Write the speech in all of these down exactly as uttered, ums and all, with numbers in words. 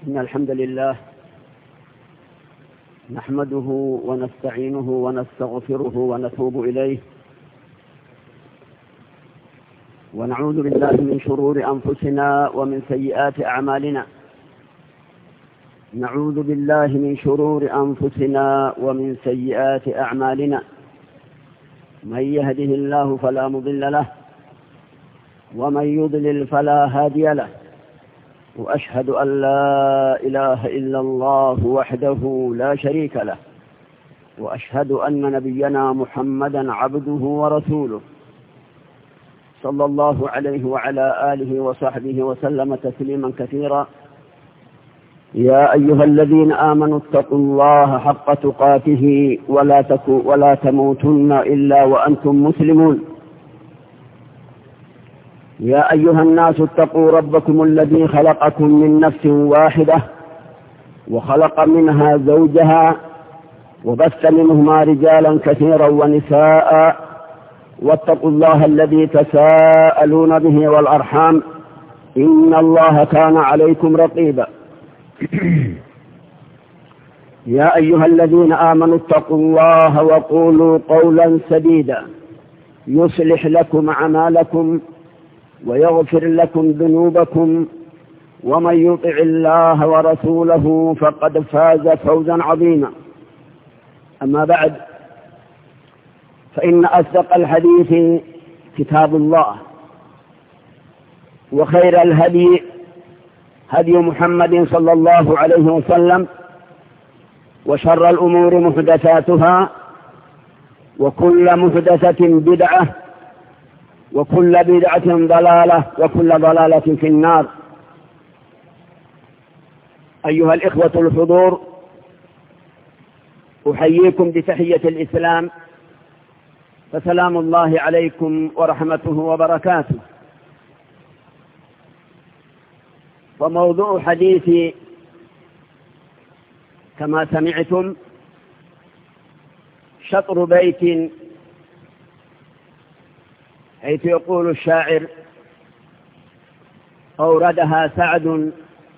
إن الحمد لله نحمده ونستعينه ونستغفره ونتوب إليه، ونعوذ بالله من شرور أنفسنا ومن سيئات أعمالنا. نعوذ بالله من شرور أنفسنا ومن سيئات أعمالنا. من يهده الله فلا مضل له، ومن يضلل فلا هادي له. وأشهد أن لا إله إلا الله وحده لا شريك له، وأشهد أن نبينا محمدا عبده ورسوله، صلى الله عليه وعلى آله وصحبه وسلم تسليما كثيرا. يا أيها الذين آمنوا اتقوا الله حق تقاته ولا, تكو ولا تموتن إلا وأنتم مسلمون. يا أيها الناس اتقوا ربكم الذي خلقكم من نفس واحدة، وخلق منها زوجها، وبث منهما رجالا كثيرا ونساء، واتقوا الله الذي تساءلون به والأرحام، إن الله كان عليكم رقيبا. يا أيها الذين آمنوا اتقوا الله وقولوا قولا سديدا يصلح لكم أعمالكم ويغفر لكم ذنوبكم، ومن يطع الله ورسوله فقد فاز فوزا عظيما. أما بعد، فإن أصدق الحديث كتاب الله، وخير الهدي هدي محمد صلى الله عليه وسلم، وشر الأمور محدثاتها، وكل محدثة بدعة، وكل بدعة ضلالة، وكل ضلالة في النار. أيها الإخوة الحضور، أحييكم بتحية الإسلام، فسلام الله عليكم ورحمته وبركاته. وموضوع حديثي كما سمعتم شطر بيت، حيث يقول الشاعر: أوردها سعد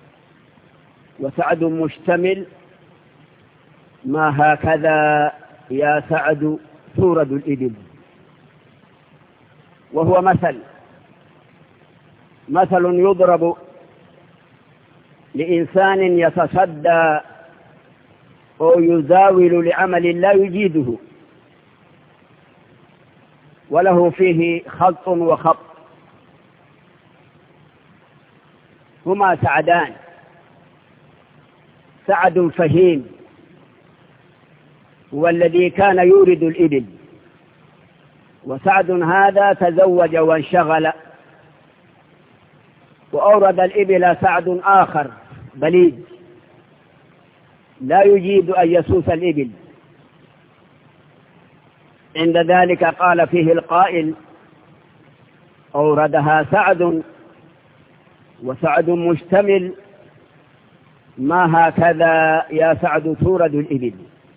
وسعد مشتمل، ما هكذا يا سعد تورد الإبل. وهو مثل مثل يضرب لإنسان يتصدى أو يزاول لعمل لا يجيده، وله فيه خلط وخط. هما سعدان: سعد فهيم هو الذي كان يورد الإبل، وسعد هذا تزوج وانشغل وأورد الإبل سعد آخر بليد لا يجيد أن يسوس الإبل. عند ذلك قال فيه القائل: أوردها سعد وسعد مشتمل، ما هكذا يا سعد تورد الإبل.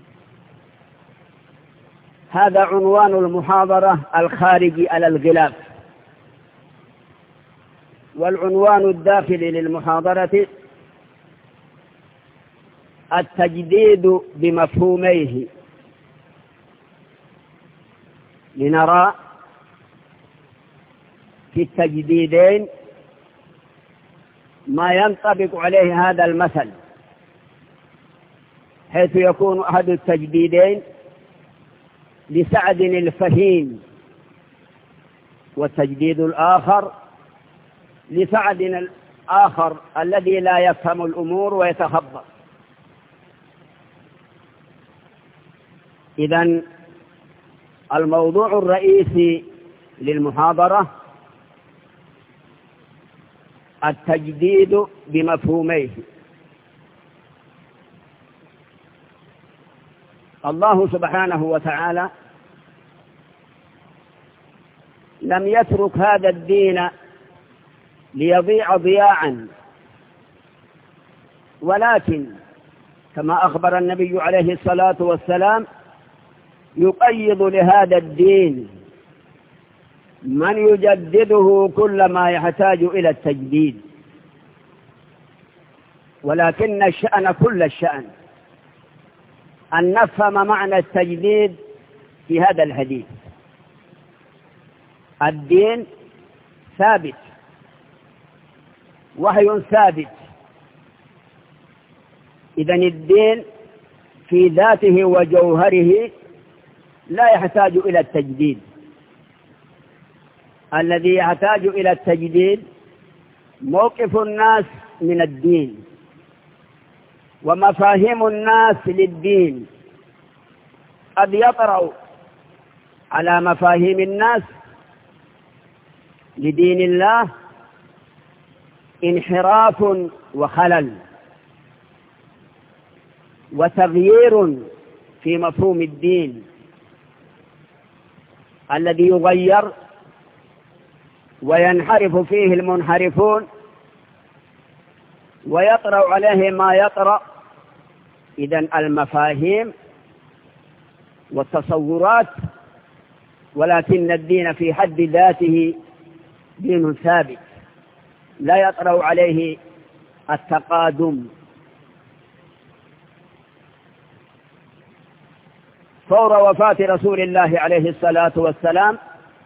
هذا عنوان المحاضرة الخارجي على الغلاف. والعنوان الداخلي للمحاضرة: التجديد بمفهوميه. لنرى في التجديدين ما ينطبق عليه هذا المثل، حيث يكون أحد التجديدين لسعد الفهيم، والتجديد الآخر لسعد الآخر الذي لا يفهم الأمور ويتخبط. إذن الموضوع الرئيسي للمحاضرة التجديد بمفهوميه. الله سبحانه وتعالى لم يترك هذا الدين ليضيع ضياعا، ولكن كما أخبر النبي عليه الصلاة والسلام يقيض لهذا الدين من يجدده كل ما يحتاج إلى التجديد. ولكن الشأن كل الشأن أن نفهم معنى التجديد في هذا الحديث. الدين ثابت، وحي ثابت، إذن الدين في ذاته وجوهره لا يحتاج إلى التجديد. الذي يحتاج إلى التجديد موقف الناس من الدين ومفاهيم الناس للدين. قد يطرأ على مفاهيم الناس لدين الله انحراف وخلل وتغيير في مفهوم الدين الذي يغير وينحرف فيه المنحرفون ويطرأ عليه ما يطرأ. إذن المفاهيم والتصورات، ولكن الدين في حد ذاته دين ثابت لا يطرأ عليه التقادم. فور وفاة رسول الله عليه الصلاة والسلام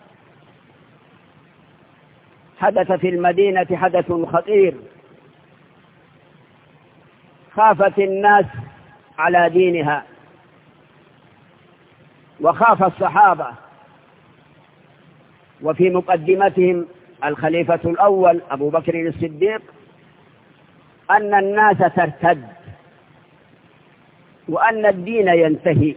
حدث في المدينة حدث خطير، خافت الناس على دينها وخاف الصحابة، وفي مقدمتهم الخليفة الأول أبو بكر الصديق، أن الناس ترتد وأن الدين ينتهي،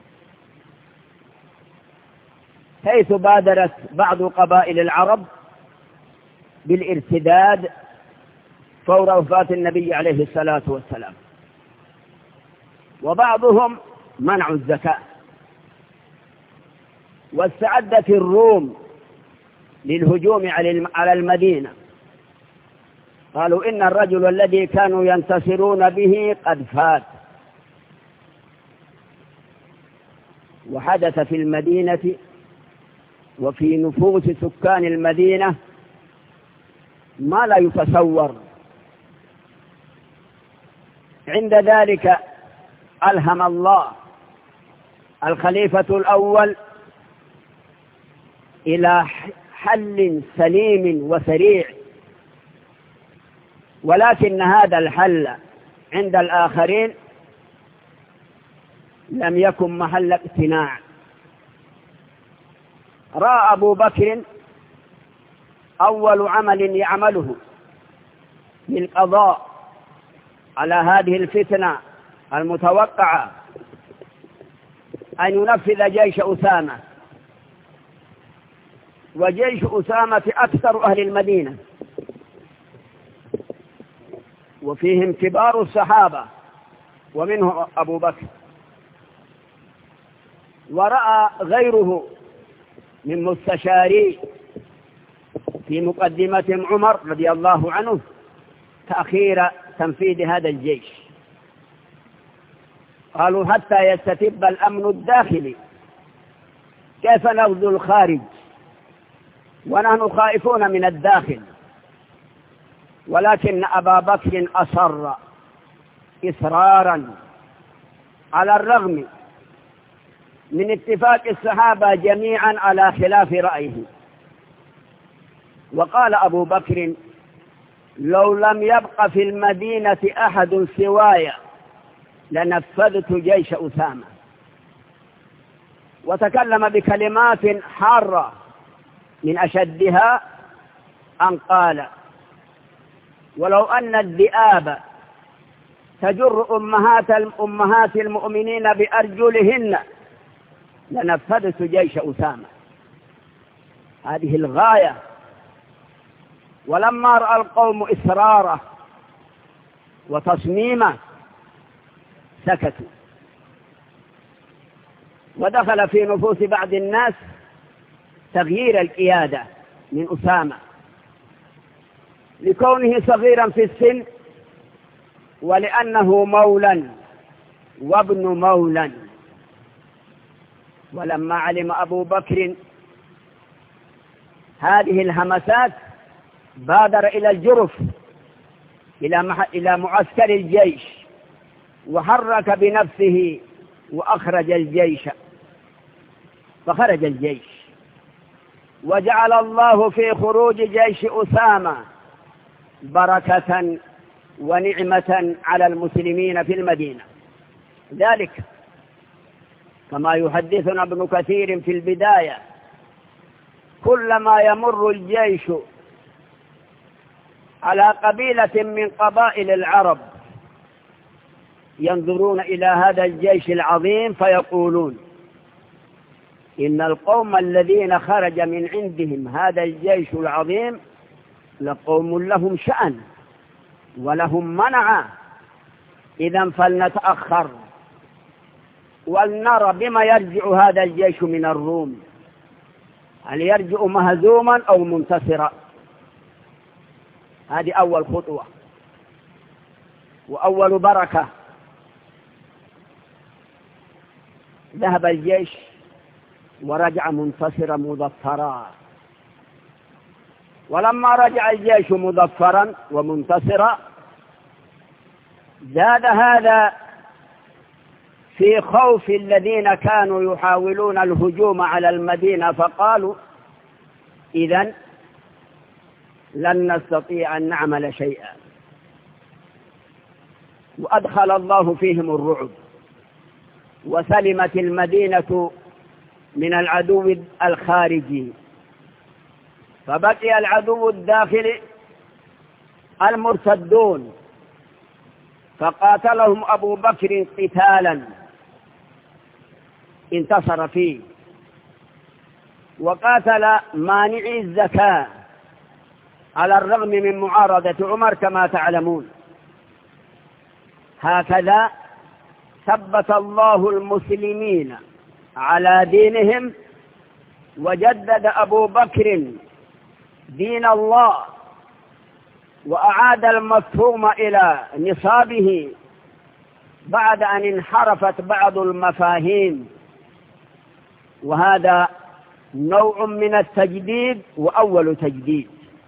حيث بادرت بعض قبائل العرب بالارتداد فور وفاة النبي عليه الصلاة والسلام، وبعضهم منعوا الزكاة. واستعدت الروم للهجوم على المدينة، قالوا إن الرجل الذي كانوا ينتصرون به قد فات. وحدث في المدينة وفي نفوس سكان المدينة ما لا يتصور. عند ذلك ألهم الله الخليفة الأول إلى حل سليم وسريع، ولكن هذا الحل عند الآخرين لم يكن محل اقتناع. رأى أبو بكر أول عمل يعمله للقضاء على هذه الفتنة المتوقعة أن ينفذ جيش أسامة، وجيش أسامة أكثر أهل المدينة وفيهم كبار الصحابة ومنه أبو بكر، ورأى غيره من مستشاري في مقدمة عمر رضي الله عنه تأخير تنفيذ هذا الجيش. قالوا حتى يستتب الأمن الداخلي، كيف نغزو الخارج ونحن خائفون من الداخل؟ ولكن أبا بكر أصر إصرارا على الرغم من اتفاق الصحابة جميعا على خلاف رأيه. وقال أبو بكر: لو لم يبق في المدينة أحد سواي لنفذت جيش أسامة. وتكلم بكلمات حارة من أشدها أن قال: ولو أن الذئاب تجر أمهات أمهات المؤمنين بأرجلهن لنفذت جيش أسامة. هذه الغاية. ولما رأى القوم إصراره وتصميمه سكتوا، ودخل في نفوس بعض الناس تغيير القيادة من أسامة لكونه صغيرا في السن ولأنه مولا وابن مولا. ولما علم أبو بكر هذه الهمسات بادر إلى الجرف إلى إلى معسكر الجيش، وحرك بنفسه وأخرج الجيش، فخرج الجيش، وجعل الله في خروج جيش أسامة بركة ونعمة على المسلمين في المدينة. ذلك كما يحدثنا ابن كثير في البداية: كلما يمر الجيش على قبيلة من قبائل العرب ينظرون إلى هذا الجيش العظيم فيقولون: إن القوم الذين خرج من عندهم هذا الجيش العظيم لقوم لهم شأن ولهم منع، إذن فلنتأخر ولنرى بما يرجع هذا الجيش من الروم، هل يرجع مهزوما أو منتصرا. هذه أول خطوة وأول بركة. ذهب الجيش ورجع منتصرا مظفرا. ولما رجع الجيش مظفرا ومنتصرا زاد هذا في خوف الذين كانوا يحاولون الهجوم على المدينة، فقالوا: إذن لن نستطيع أن نعمل شيئا. وأدخل الله فيهم الرعب، وسلمت المدينة من العدو الخارجي، فبقي العدو الداخلي المرتدون، فقاتلهم أبو بكر قتالا انتصر فيه، وقاتل مانعي الزكاة على الرغم من معارضة عمر كما تعلمون. هكذا ثبت الله المسلمين على دينهم، وجدد أبو بكر دين الله، وأعاد المفهوم إلى نصابه بعد أن انحرفت بعض المفاهيم، وهذا نوع من التجديد وأول تجديد.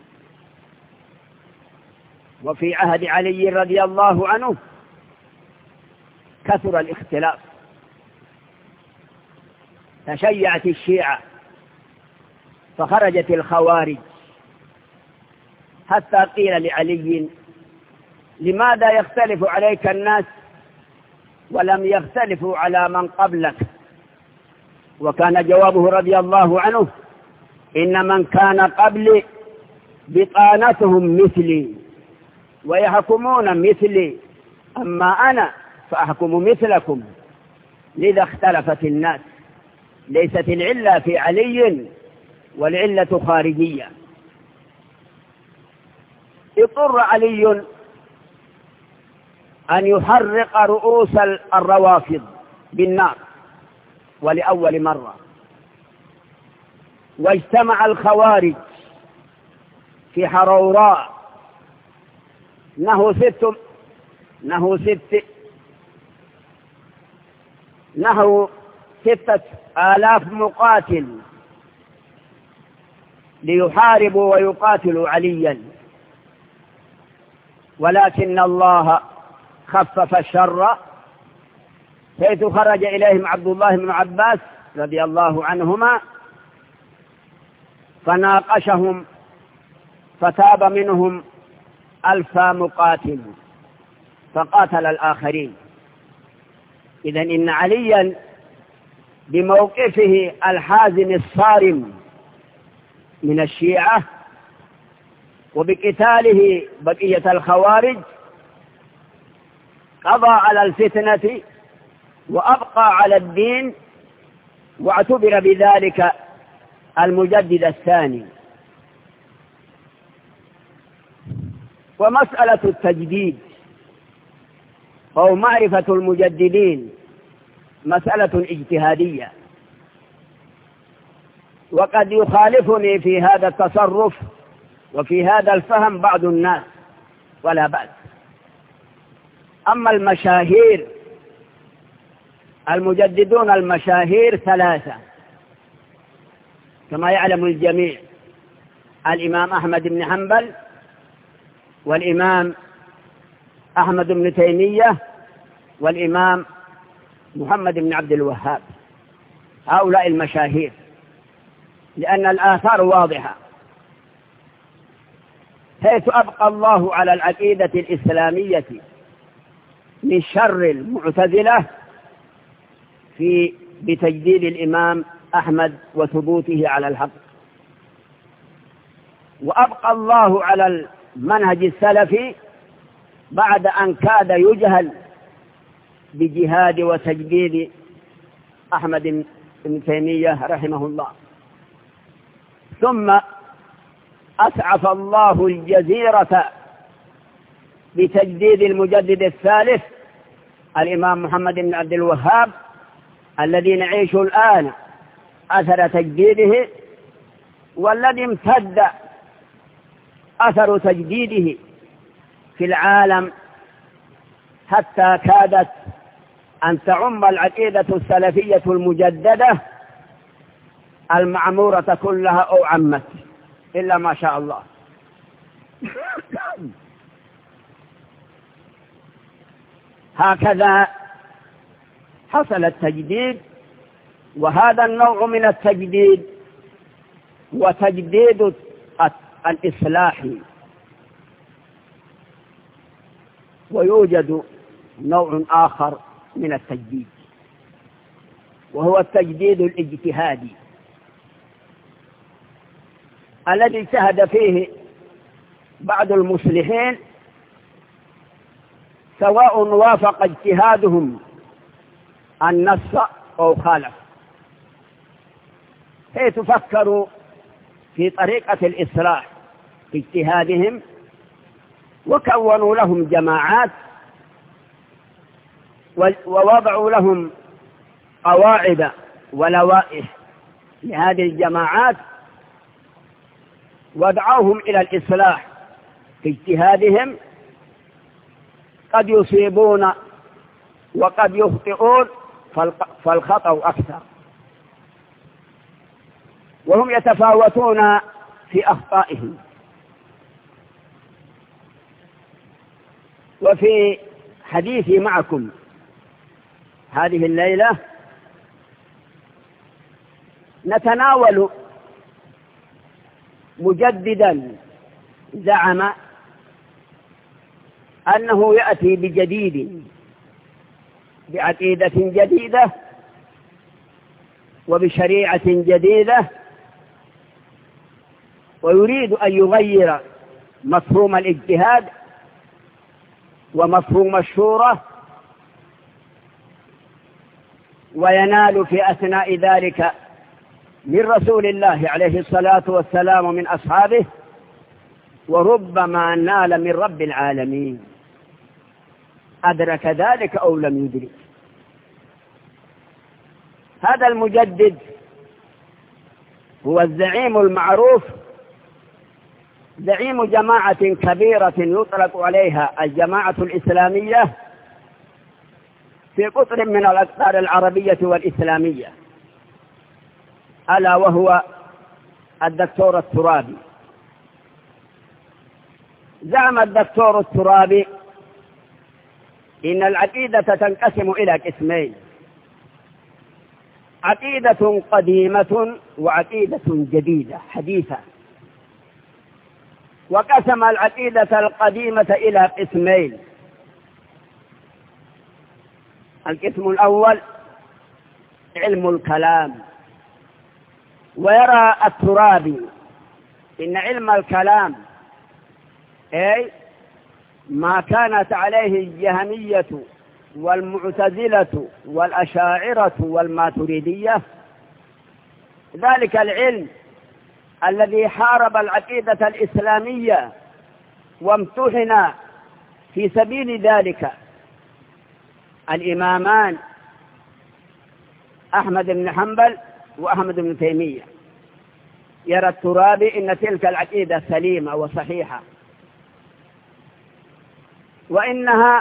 وفي عهد علي رضي الله عنه كثر الاختلاف، تشيعت الشيعة فخرجت الخوارج، حتى قيل لعلي: لماذا يختلف عليك الناس ولم يختلفوا على من قبلك؟ وكان جوابه رضي الله عنه: إن من كان قبلي بطانتهم مثلي ويحكمون مثلي، أما أنا فأحكم مثلكم، لذا اختلفت الناس، ليست العلة في علي والعلة خارجية. اضطر علي أن يحرق رؤوس الروافض بالنار ولأول مرة، واجتمع الخوارج في حروراء، نهو ست نهو ست نهو ستة آلاف مقاتل ليحاربوا ويقاتلوا عليا، ولكن الله خفف الشر، حيث خرج إليهم عبد الله بن عباس رضي الله عنهما فناقشهم، فتاب منهم ألف مقاتل فقاتل الآخرين. إذن إن عليا بموقفه الحازم الصارم من الشيعة وبقتاله بقية الخوارج قضى على الفتنة وأبقى على الدين، واعتبر بذلك المجدد الثاني. ومسألة التجديد أو معرفة المجددين مسألة اجتهادية، وقد يخالفني في هذا التصرف وفي هذا الفهم بعض الناس، ولا بأس. أما المشاهير، المجددون المشاهير ثلاثة كما يعلم الجميع: الإمام أحمد بن حنبل، والإمام أحمد بن تيمية والإمام محمد بن عبد الوهاب، هؤلاء المشاهير، لأن الآثار واضحة، حيث أبقى الله على العقيدة الإسلامية من شر المعتزلة في بتجديد الإمام أحمد وثبوته على الحق، وأبقى الله على المنهج السلفي بعد أن كاد يجهل بجهاد وتجديد أحمد بن تيمية رحمه الله. ثم أسعف الله الجزيرة بتجديد المجدد الثالث الإمام محمد بن عبد الوهاب، الذي نعيش الآن أثر تجديده، والذي امتد أثر تجديده في العالم حتى كادت أن تعم العقيدة السلفية المجددة المعمورة كلها أو عمت إلا ما شاء الله. هكذا حصل التجديد، وهذا النوع من التجديد وتجديد الإصلاح. ويوجد نوع آخر من التجديد، وهو التجديد الاجتهادي الذي اجتهد فيه بعض المصلحين، سواء وافق اجتهادهم النص أو خالف، حيث فكروا في طريقة الإصلاح في اجتهادهم، وكونوا لهم جماعات ووضعوا لهم قواعد ولوائح لهذه الجماعات، ودعوهم إلى الإصلاح في اجتهادهم. قد يصيبون وقد يخطئون، فالخطأ أكثر، وهم يتفاوتون في أخطائهم. وفي حديثي معكم هذه الليلة نتناول مجددا زعم أنه يأتي بجديد، بعقيدة جديدة وبشريعة جديدة، ويريد أن يغير مفهوم الاجتهاد ومفهوم الشورى، وينال في أثناء ذلك من رسول الله عليه الصلاة والسلام ومن أصحابه، وربما نال من رب العالمين، أدرك ذلك أو لم يدرك. هذا المجدد هو الزعيم المعروف، زعيم جماعة كبيرة يطلق عليها الجماعة الإسلامية في قطر من الأقطار العربية والإسلامية، ألا وهو الدكتور الترابي. زعم الدكتور الترابي إن العقيدة تنقسم إلى قسمين: عقيدة قديمة وعقيدة جديدة حديثة. وقسم العقيدة القديمة إلى قسمين: القسم الأول علم الكلام. ويرى الترابي إن علم الكلام أي ما كانت عليه الجهمية والمعتزلة والأشاعرة والماتريدية، ذلك العلم الذي حارب العقيدة الإسلامية وامتحن في سبيل ذلك الإمامان أحمد بن حنبل وأحمد بن تيمية. يرى الترابي إن تلك العقيدة سليمة وصحيحة، وإنها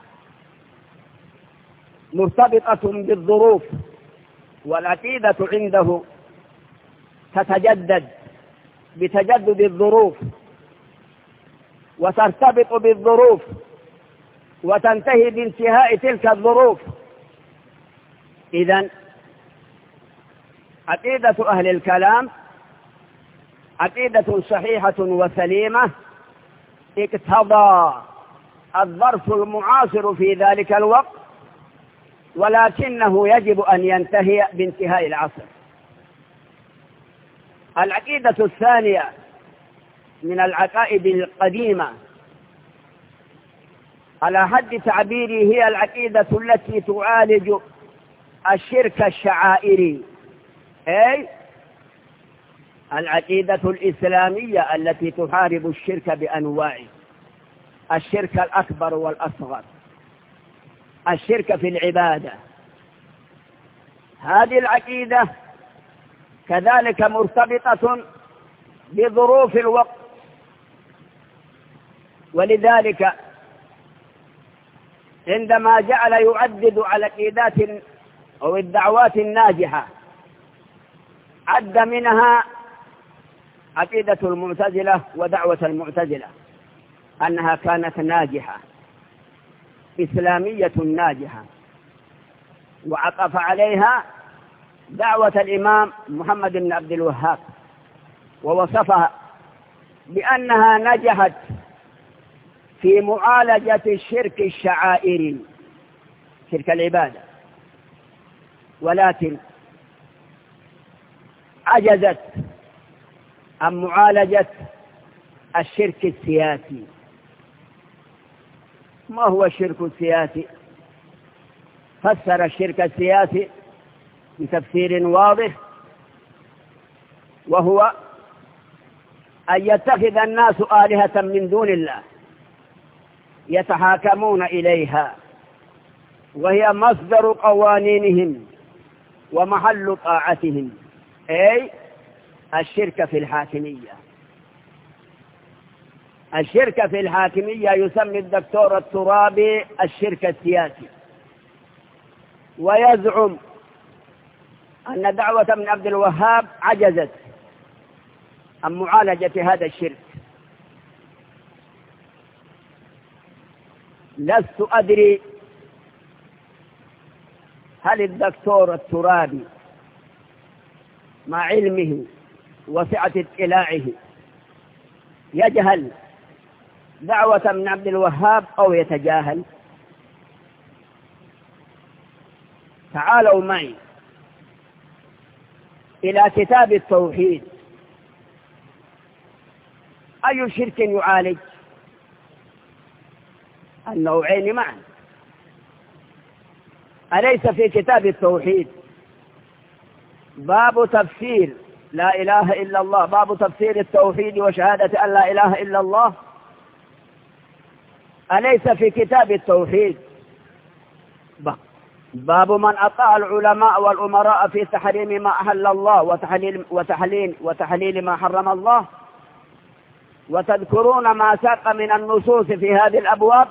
مرتبطة بالظروف، والعقيدة عنده تتجدد بتجدد الظروف وترتبط بالظروف، وتنتهي بانتهاء تلك الظروف. إذن عقيدة أهل الكلام عقيدة صحيحة وسليمة اقتضى الظرف المعاصر في ذلك الوقت، ولكنه يجب أن ينتهي بانتهاء العصر. العقيدة الثانية من العقائد القديمة على حد تعبيري هي العقيدة التي تعالج الشرك الشعائري، أي العقيدة الإسلامية التي تحارب الشرك بأنواعه: الشرك الأكبر والأصغر، الشرك في العبادة. هذه العقيدة كذلك مرتبطة بظروف الوقت، ولذلك عندما جعل يعدد على عقيدات أو الدعوات الناجحة عد منها عقيدة المعتزلة ودعوة المعتزلة أنها كانت ناجحة إسلامية ناجحة، وعطف عليها دعوة الإمام محمد بن عبد الوهاب ووصفها بأنها نجحت في معالجة الشرك الشعائري، شرك العبادة، ولكن عجزت عن معالجة الشرك السياسي. ما هو الشرك السياسي؟ فسر الشرك السياسي بتفسير واضح، وهو أن يتخذ الناس آلهة من دون الله يتحاكمون إليها، وهي مصدر قوانينهم ومحل طاعتهم، أي الشرك في الحاكمية. الشرك في الحاكمية يسمي الدكتور الترابي الشرك السياسي، ويزعم أن دعوة ابن عبد الوهاب عجزت عن معالجة هذا الشرك. لست أدري هل الدكتور الترابي مع علمه وسعة اطلاعه يجهل دعوة ابن عبد الوهاب أو يتجاهل. تعالوا معي إلى كتاب التوحيد. أي شرك يعالج؟ النوعين معا. أليس في كتاب التوحيد باب تفسير لا إله إلا الله، باب تفسير التوحيد وشهادة أن لا إله إلا الله؟ أليس في كتاب التوحيد باب من أطاع العلماء والأمراء في تحريم ما أحل الله وتحليل, وتحليل, وتحليل ما حرم الله؟ وتذكرون ما ساق من النصوص في هذه الأبواب.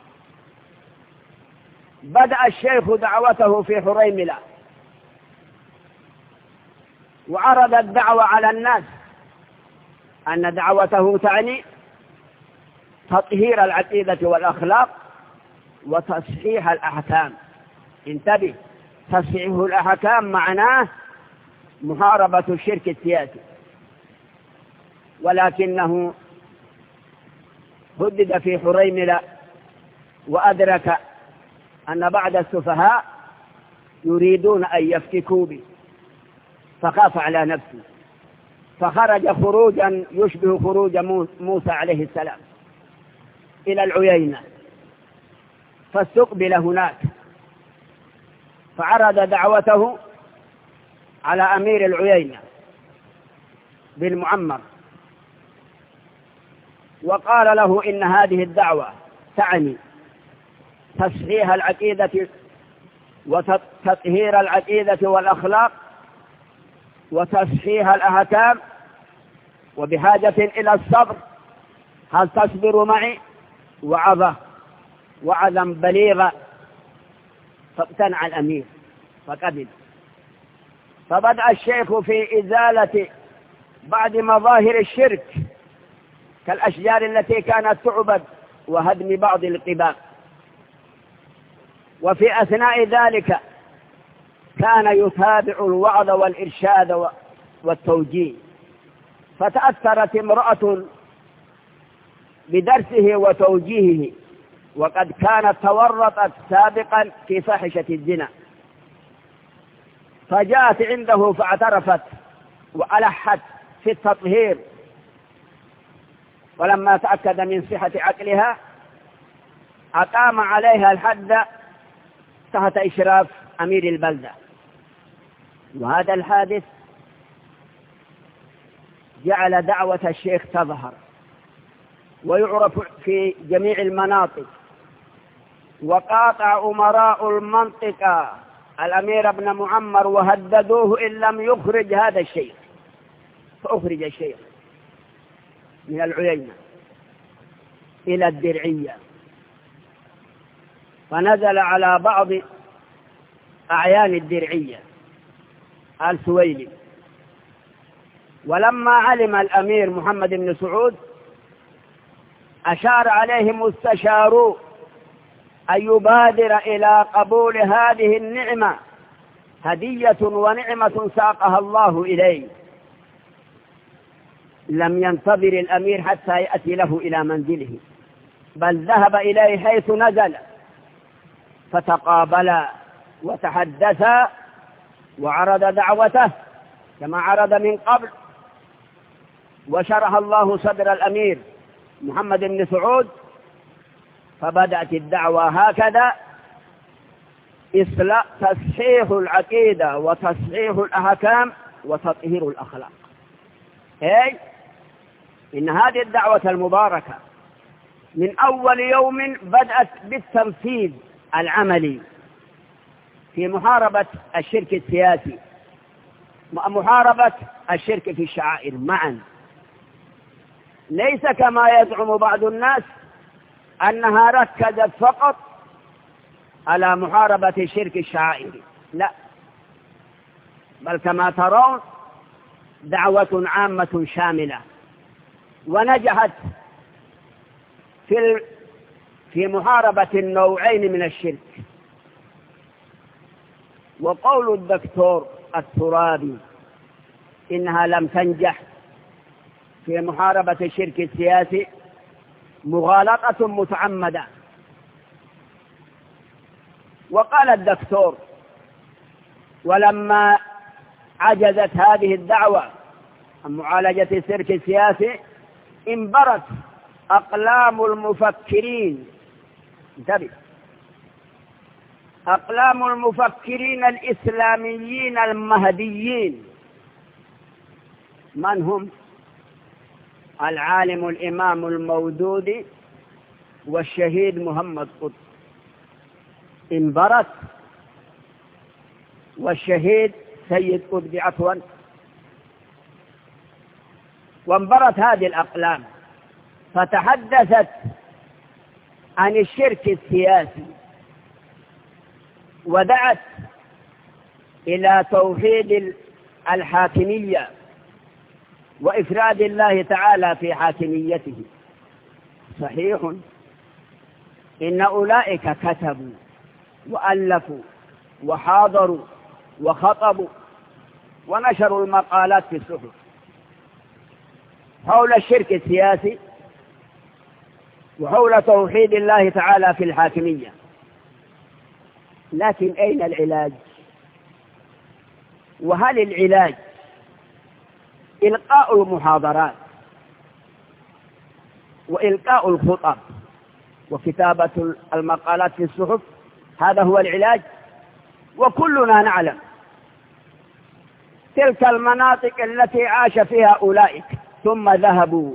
بدأ الشيخ دعوته في حريملة وعرض الدعوة على الناس أن دعوته تعني تطهير العقيدة والأخلاق وتصحيح الأحكام. انتبه، تصحيح الأحكام معناه محاربة الشرك السياسي، ولكنه هدد في حريملة وأدرك أن بعض السفهاء يريدون أن يفتكوا به، فخاف على نفسه فخرج خروجا يشبه خروج موسى عليه السلام إلى العيينة، فاستقبل هناك فعرض دعوته على أمير العيينة بالمعمر، وقال له إن هذه الدعوة تعني تصحيح العقيدة وتطهير العقيدة والأخلاق وتصحيح الأحكام، وبحاجة إلى الصبر. هل تصبر معي؟ وعظه وعظا بليغا، فامتنع الأمير فقبل. فبدأ الشيخ في إزالة بعض مظاهر الشرك كالأشجار التي كانت تعبد وهدم بعض القباب وفي أثناء ذلك كان يتابع الوعظ والإرشاد والتوجيه، فتأثرت امرأة بدرسه وتوجيهه، وقد كانت تورطت سابقا في فاحشة الزنا، فجاءت عنده فاعترفت وألحت في التطهير، ولما تأكد من صحة عقلها أقام عليها الحد تحت إشراف أمير البلدة. وهذا الحادث جعل دعوة الشيخ تظهر ويعرف في جميع المناطق، وقاطع أمراء المنطقة الأمير بن معمر وهددوه إن لم يخرج هذا الشيخ، فأخرج الشيخ من العيينة إلى الدرعية، فنزل على بعض أعيان الدرعية آل سويلم. ولما علم الأمير محمد بن سعود أشار عليه مستشارو أن يبادر إلى قبول هذه النعمة، هدية ونعمة ساقها الله إليه. لم ينتظر الأمير حتى يأتي له إلى منزله، بل ذهب إليه حيث نزل، فتقابلا وتحدثا وعرض دعوته كما عرض من قبل، وشرح الله صدر الأمير محمد بن سعود، فبدأت الدعوة هكذا، تصحيح العقيدة وتصحيح الأحكام وتطهير الأخلاق. أي إن هذه الدعوة المباركة من أول يوم بدأت بالتنفيذ العملي في محاربة الشرك السياسي ومحاربة الشرك في الشعائر معا، ليس كما يزعم بعض الناس أنها ركزت فقط على محاربة شرك الشعائر، لا، بل كما ترون دعوة عامة شاملة، ونجحت في في محاربة النوعين من الشرك. وقول الدكتور الترابي إنها لم تنجح في محاربة الشرك السياسي مغالطة متعمدة. وقال الدكتور: ولما عجزت هذه الدعوة عن معالجة الشرك السياسي انبرت أقلام المفكرين، انتبه، أقلام المفكرين الإسلاميين المهديين. من هم؟ العالم الإمام المودودي والشهيد محمد قطب، انبرت، والشهيد سيد قطب عفوا، وانبرت هذه الأقلام فتحدثت عن الشرك السياسي، ودعت إلى توحيد الحاكمية وإفراد الله تعالى في حاكميته. صحيح إن أولئك كتبوا وألفوا وحاضروا وخطبوا ونشروا المقالات في الصحف حول الشرك السياسي وحول توحيد الله تعالى في الحاكمية، لكن أين العلاج؟ وهل العلاج إلقاء المحاضرات وإلقاء الخطب وكتابة المقالات في الصحف؟ هذا هو العلاج؟ وكلنا نعلم تلك المناطق التي عاش فيها أولئك ثم ذهبوا.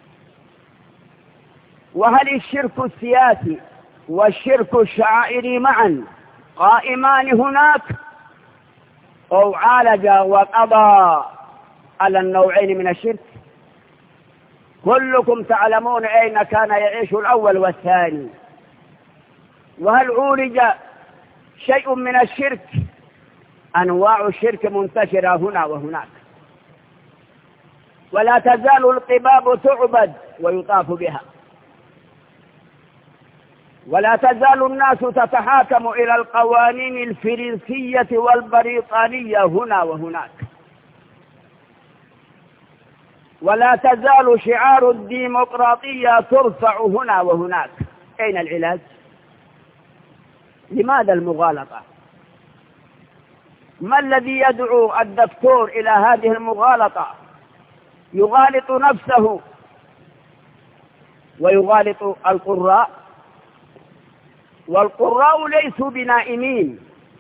وهل الشرك السياسي والشرك الشعائري معا قائمان هناك، أو عالج وقضى على النوعين من الشرك؟ كلكم تعلمون أين كان يعيش الأول والثاني. وهل عولج شيء من الشرك؟ أنواع الشرك منتشرة هنا وهناك، ولا تزال القباب تعبد ويطاف بها. ولا تزال الناس تتحاكم إلى القوانين الفرنسية والبريطانية هنا وهناك، ولا تزال شعار الديمقراطية ترفع هنا وهناك. أين العلاج؟ لماذا المغالطة؟ ما الذي يدعو الدكتور إلى هذه المغالطة؟ يغالط نفسه ويغالط القراء، والقراء ليسوا بنائمين،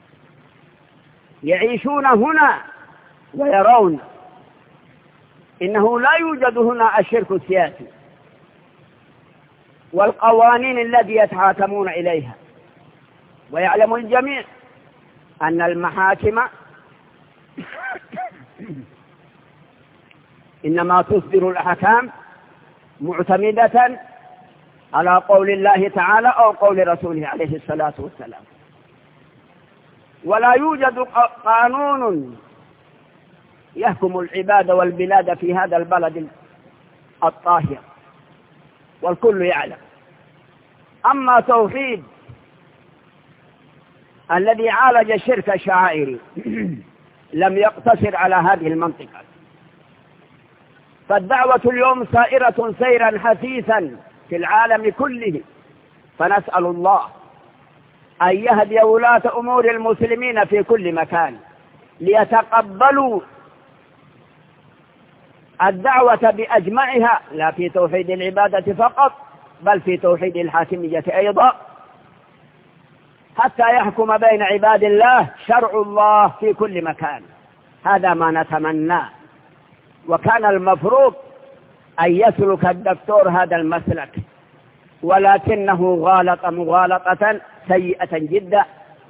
يعيشون هنا ويرون إنه لا يوجد هنا الشرك السياسي والقوانين التي يتحاكمون إليها. ويعلم الجميع أن المحاكم إنما تصدر الأحكام معتمدة على قول الله تعالى أو قول رسوله عليه الصلاة والسلام، ولا يوجد قانون يحكم العباد والبلاد في هذا البلد الطاهر، والكل يعلم. أما توحيد الذي عالج الشرك الشعائري لم يقتصر على هذه المنطقة، فالدعوة اليوم سائرة سيرا حثيثا في العالم كله، فنسأل الله أن يهدي ولاة أمور المسلمين في كل مكان ليتقبلوا الدعوة بأجمعها، لا في توحيد العبادة فقط بل في توحيد الحاكمية أيضا، حتى يحكم بين عباد الله شرع الله في كل مكان. هذا ما نتمناه، وكان المفروض أن يسلك الدكتور هذا المسلك، ولكنه غالط مغالطة سيئة جدا.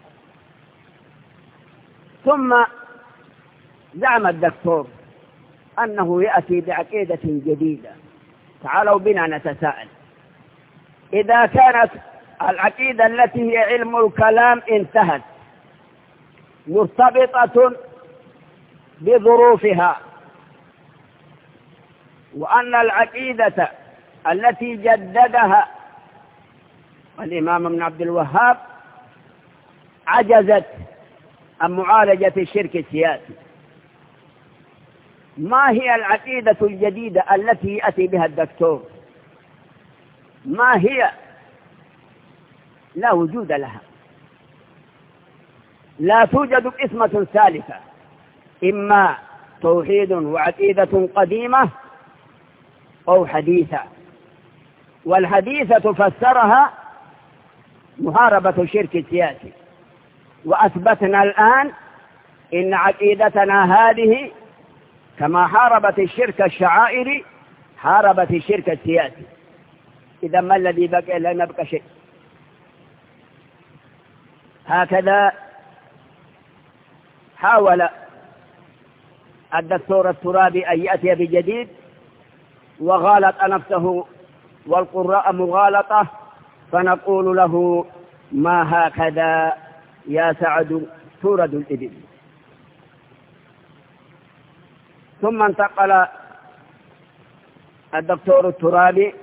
ثم زعم الدكتور أنه يأتي بعقيدة جديدة. تعالوا بنا نتساءل، إذا كانت العقيدة التي هي علم الكلام انتهت مرتبطة بظروفها، وأن العقيدة التي جددها الإمام ابن عبد الوهاب عجزت عن معالجة الشرك السياسي، ما هي العقيدة الجديدة التي يأتي بها الدكتور؟ ما هي؟ لا وجود لها، لا توجد قسمة ثالثة، إما توحيد وعقيدة قديمة أو حديثة، والحديثة فسرها محاربة الشرك السياسي، وأثبتنا الآن إن عقيدتنا هذه كما حاربت الشرك الشعائري حاربت الشرك السياسي. إذا ما الذي بقي؟ لا نبقى شيء. هكذا حاول الدكتور الترابي أن يأتي بجديد، وغالط نفسه والقراء مغالطة، فنقول له ما هكذا يا سعد تورد الإبل. ثم انتقل الدكتور الترابي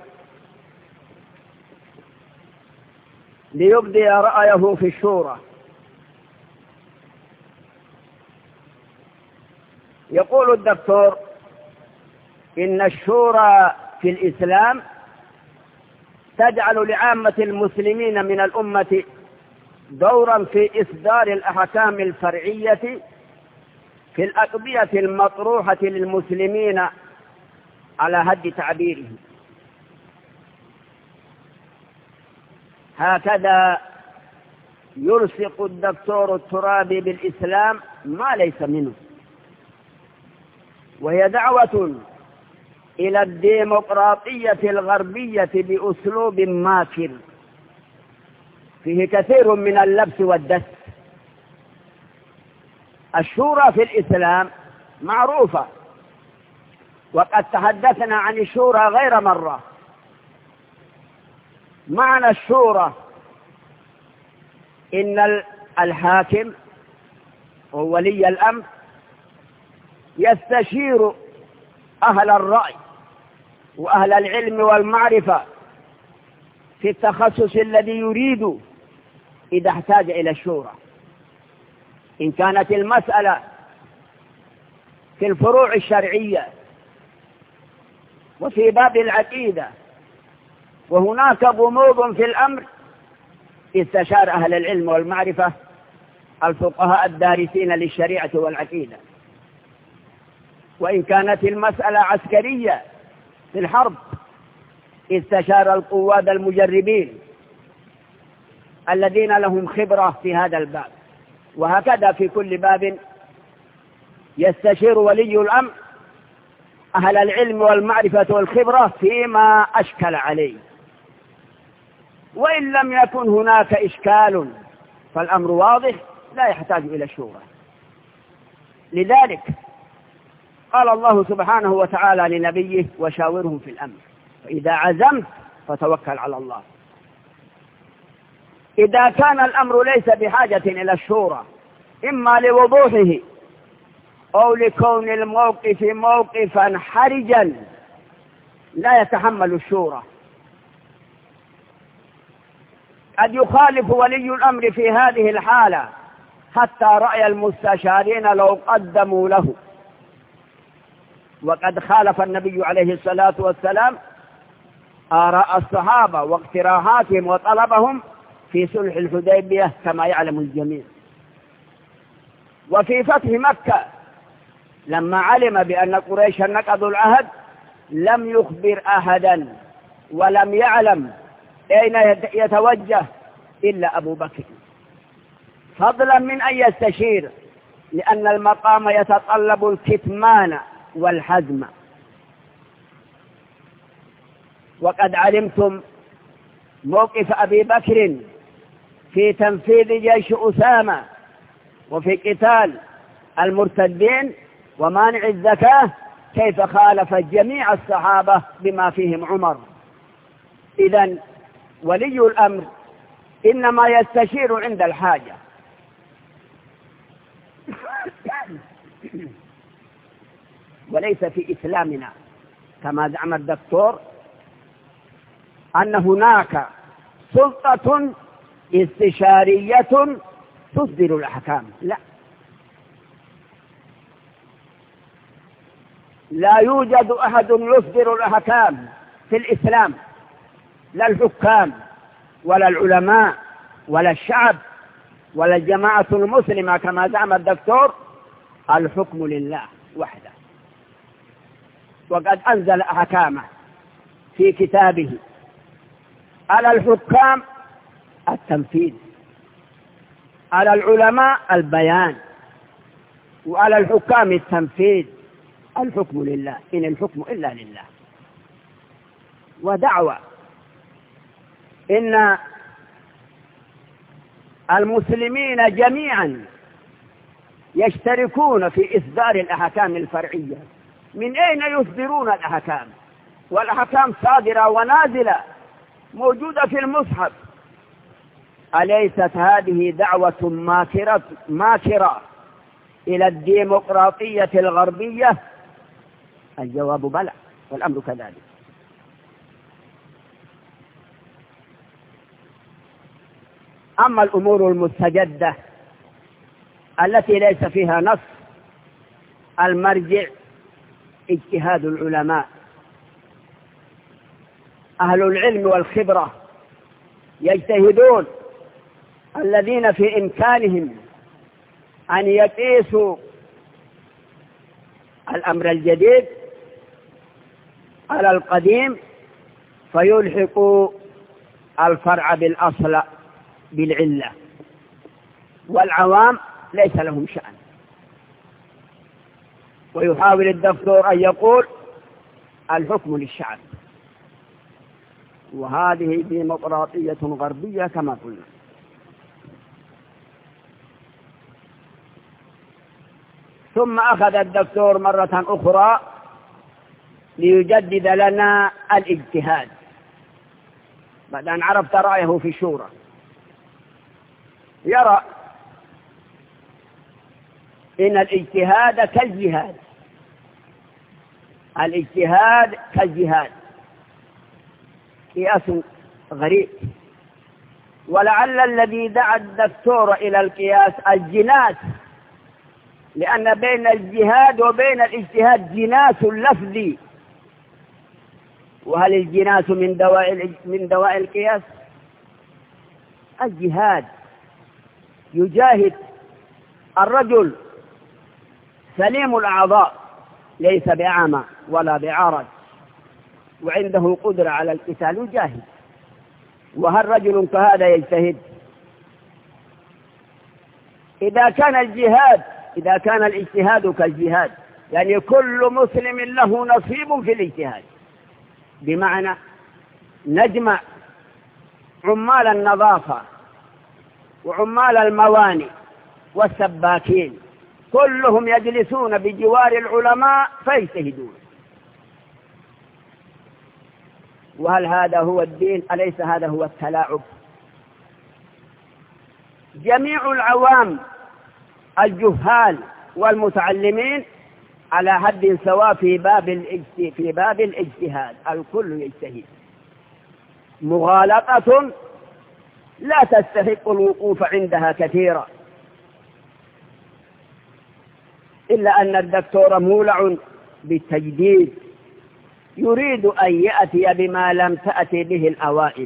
ليبدي رأيه في الشورى. يقول الدكتور إن الشورى في الإسلام تجعل لعامة المسلمين من الأمة دورا في إصدار الأحكام الفرعية في الأقضية المطروحة للمسلمين على حد تعبيره. هكذا يلصق الدكتور الترابي بالإسلام ما ليس منه، وهي دعوة إلى الديمقراطية الغربية بأسلوب ماكر فيه كثير من اللبس والدس. الشورى في الإسلام معروفة، وقد تحدثنا عن الشورى غير مرة. معنى الشورى إن الحاكم وولي الأمر يستشير أهل الرأي وأهل العلم والمعرفة في التخصص الذي يريد إذا احتاج إلى الشورى. إن كانت المسألة في الفروع الشرعية وفي باب العقيدة وهناك غموض في الأمر، استشار أهل العلم والمعرفة الفقهاء الدارسين للشريعة والعقيدة. وإن كانت المسألة عسكرية في الحرب، استشار القواد المجربين الذين لهم خبرة في هذا الباب. وهكذا في كل باب يستشير ولي الأمر أهل العلم والمعرفة والخبرة فيما أشكل عليه. وإن لم يكن هناك إشكال فالأمر واضح لا يحتاج إلى الشورى. لذلك قال الله سبحانه وتعالى لنبيه: وشاورهم في الأمر فإذا عزمت فتوكل على الله. إذا كان الأمر ليس بحاجة إلى الشورى، إما لوضوحه أو لكون الموقف موقفا حرجا لا يتحمل الشورى، قد يخالف ولي الأمر في هذه الحالة حتى رأي المستشارين لو قدموا له. وقد خالف النبي عليه الصلاة والسلام آراء الصحابة واقتراحاتهم وطلبهم في صلح الحديبية كما يعلم الجميع. وفي فتح مكة لما علم بأن قريشا نقضوا العهد لم يخبر أحدا ولم يعلم أين يتوجه إلا أبو بكر، فضلا من أن يستشير، لأن المقام يتطلب الكتمان والحزم. وقد علمتم موقف أبي بكر في تنفيذ جيش أسامة وفي قتال المرتدين ومانع الزكاة، كيف خالف جميع الصحابة بما فيهم عمر. إذن ولي الأمر إنما يستشير عند الحاجة. وليس في إسلامنا كما زعم الدكتور أن هناك سلطة استشارية تصدر الأحكام. لا، لا يوجد أحد يصدر الأحكام في الإسلام، لا الحكام ولا العلماء ولا الشعب ولا الجماعة المسلمة كما زعم الدكتور. الحكم لله وحده، وقد أنزل أحكامه في كتابه. على الحكام التنفيذ، على العلماء البيان، وعلى الحكام التنفيذ. الحكم لله، إن الحكم إلا لله. ودعوى إن المسلمين جميعا يشتركون في إصدار الأحكام الفرعية. من أين يصدرون الأحكام؟ والأحكام صادرة ونازلة موجودة في المصحف. أليست هذه دعوة ماكرة ماكرة إلى الديمقراطية الغربية؟ الجواب بلى، والأمر كذلك. أما الأمور المستجدة التي ليس فيها نص، المرجع اجتهاد العلماء أهل العلم والخبرة، يجتهدون الذين في إمكانهم أن يقيسوا الأمر الجديد على القديم فيلحقوا الفرع بالأصل بالعلة، والعوام ليس لهم شأن. ويحاول الدكتور أن يقول الحكم للشعب، وهذه ديمقراطية غربية كما قلنا. ثم أخذ الدكتور مرة أخرى ليجدد لنا الاجتهاد بعد أن عرفت رأيه في الشورى. يرى إن الاجتهاد كالجهاد، الاجتهاد كالجهاد قياس غريب. ولعل الذي دعا الدكتور إلى القياس الجناس، لأن بين الجهاد وبين الاجتهاد جناس لفظي، وهل الجناس من دواء من دواء القياس؟ الجهاد يجاهد الرجل سليم الأعضاء ليس بأعمى ولا بعرج وعنده قدرة على القتال يجاهد، وهل رجل كهذا يجتهد؟ إذا كان الجهاد إذا كان الاجتهاد كالجهاد، يعني كل مسلم له نصيب في الاجتهاد، بمعنى نجمع عمال النظافة وعمال الموانئ والسباكين كلهم يجلسون بجوار العلماء فيجتهدون. وهل هذا هو الدين؟ أليس هذا هو التلاعب؟ جميع العوام الجهال والمتعلمين على حد سواء في باب في باب الاجتهاد، الكل يجتهد. مغالطة لا تستحق الوقوف عندها كثيرا، إلا أن الدكتور مولع بالتجديد، يريد أن يأتي بما لم تأتي به الأوائل،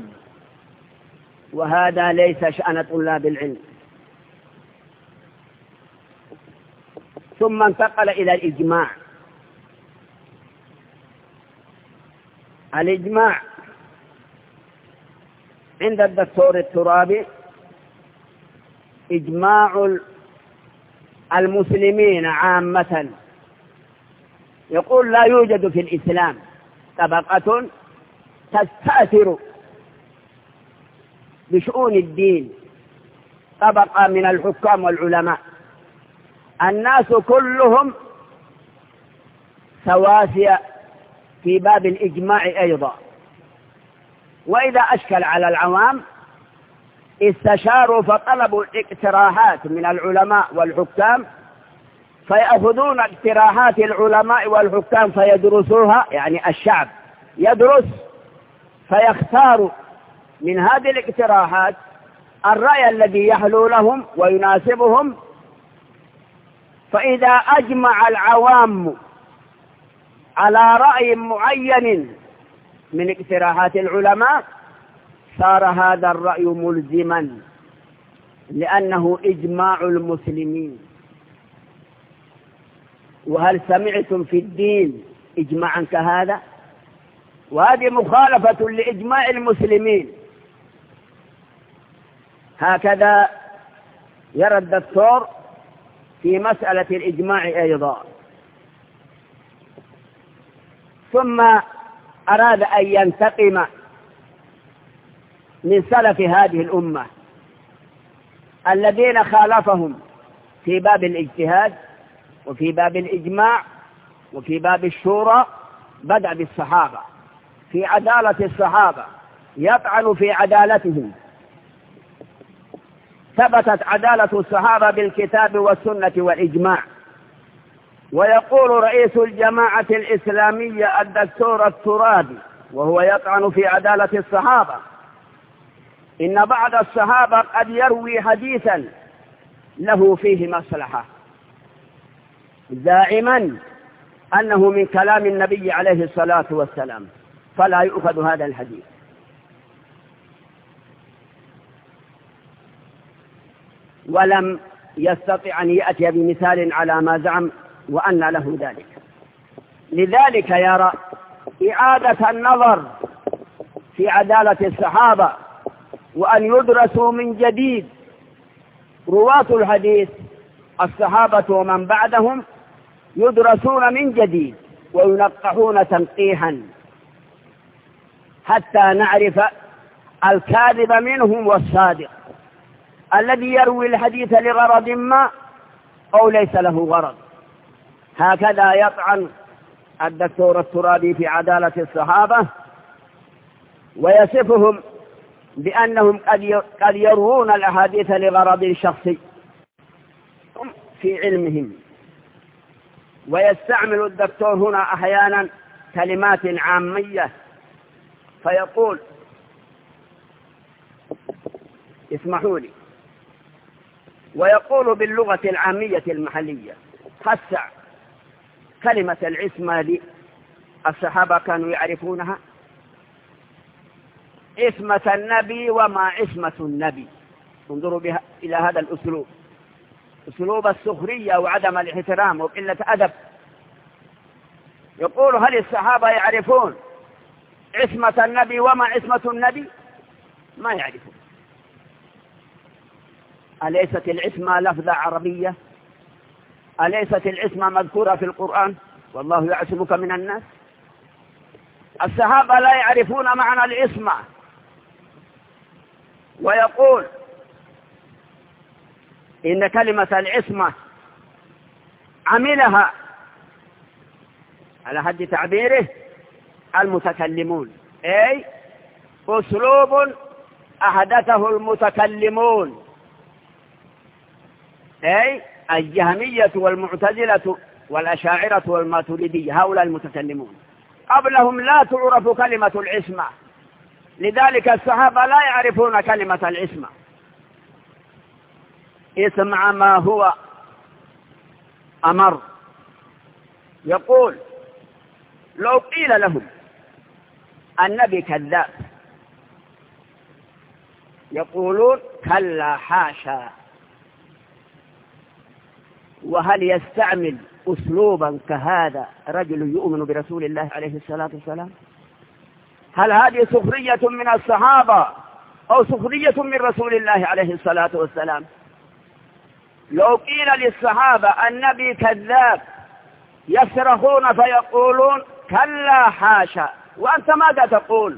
وهذا ليس شأن طلاب العلم. ثم انتقل إلى الإجماع. الإجماع عند الدكتور الترابي إجماع المسلمين عامة، يقول لا يوجد في الإسلام طبقة تستأثر بشؤون الدين طبقة من الحكام والعلماء، الناس كلهم سواسية في باب الإجماع أيضا. وإذا أشكل على العوام استشاروا فطلبوا الاقتراحات من العلماء والحكام، فيأخذون اقتراحات العلماء والحكام فيدرسوها، يعني الشعب يدرس فيختار من هذه الاقتراحات الرأي الذي يحلو لهم ويناسبهم. فإذا أجمع العوام على رأي معين من اقتراحات العلماء صار هذا الرأي ملزما، لأنه إجماع المسلمين. وهل سمعتم في الدين إجماعا كهذا؟ وهذه مخالفة لإجماع المسلمين. هكذا يرى الدكتور في مسألة الإجماع أيضا. ثم أراد أن ينتقم من سلف هذه الأمة الذين خالفهم في باب الاجتهاد وفي باب الإجماع وفي باب الشورى. بدأ بالصحابة في عدالة الصحابة، يطعن في عدالتهم. ثبتت عدالة الصحابة بالكتاب والسنة والإجماع. ويقول رئيس الجماعة الإسلامية الدكتور الترابي وهو يطعن في عدالة الصحابة إن بعض الصحابة قد يروي حديثا له فيه مصلحة، زاعما أنه من كلام النبي عليه الصلاة والسلام، فلا يؤخذ هذا الحديث. ولم يستطع أن يأتي بمثال على ما زعم وأن له ذلك. لذلك يرى إعادة النظر في عدالة الصحابة، وأن يدرسوا من جديد رواة الحديث الصحابة ومن بعدهم، يدرسون من جديد وينقحون تنقيحا حتى نعرف الكاذب منهم والصادق، الذي يروي الحديث لغرض ما أو ليس له غرض. هكذا يطعن الدكتور الترابي في عدالة الصحابة، ويصفهم بأنهم قد يروون الأحاديث لغرض شخصي في علمهم. ويستعمل الدكتور هنا أحيانا كلمات عامية، فيقول اسمحوا لي. ويقول باللغة العامية المحلية خسع كلمة العصمة دي الصحابة كانوا يعرفونها. عصمة النبي وما عصمة النبي. انظروا بها إلى هذا الأسلوب، أسلوب السخرية وعدم الاحترام وقلة أدب. يقول هل الصحابة يعرفون عصمة النبي وما عصمة النبي؟ ما يعرفون. أليست العصمة لفظة عربية؟ أليست العصمة مذكورة في القرآن؟ والله يعصمك من الناس. الصحابة لا يعرفون معنى العصمة. ويقول إن كلمة العصمة عملها على حد تعبيره المتكلمون، أي أسلوب أحدثه المتكلمون، أي الجهمية والمعتزلة والأشاعرة والماتريدية، هؤلاء المتكلمون. قبلهم لا تعرف كلمة العصمة، لذلك الصحابة لا يعرفون كلمة العصمة. اسمع ما هو أمر. يقول لو قيل لهم النبي كذاب يقولون كلا حاشا. وهل يستعمل أسلوبا كهذا رجل يؤمن برسول الله عليه الصلاة والسلام؟ هل هذه سخرية من الصحابة أو سخرية من رسول الله عليه الصلاة والسلام؟ لو قيل للصحابة النبي كذاب يصرخون فيقولون كلا حاشا. وأنت ماذا تقول؟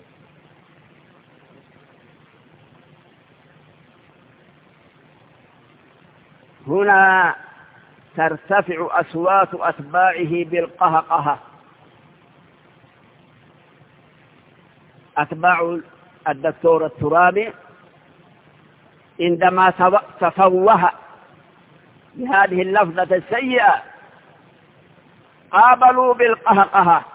هنا ترتفع أصوات أتباعه بالقهقهة. أتباع الدكتور الترابي عندما تفوه بهذه اللفظة السيئة قابلوا بالقهقهة،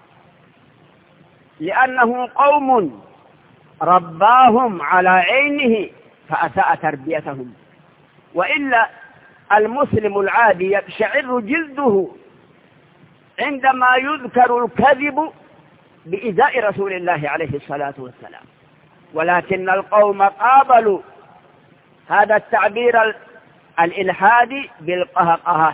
لأنه قوم رباهم على عينه فأساء تربيتهم. وإلا المسلم العادي يقشعر جلده عندما يذكر الكذب بإزاء رسول الله عليه الصلاة والسلام، ولكن القوم قابلوا هذا التعبير الإلحادي بالقهقهة.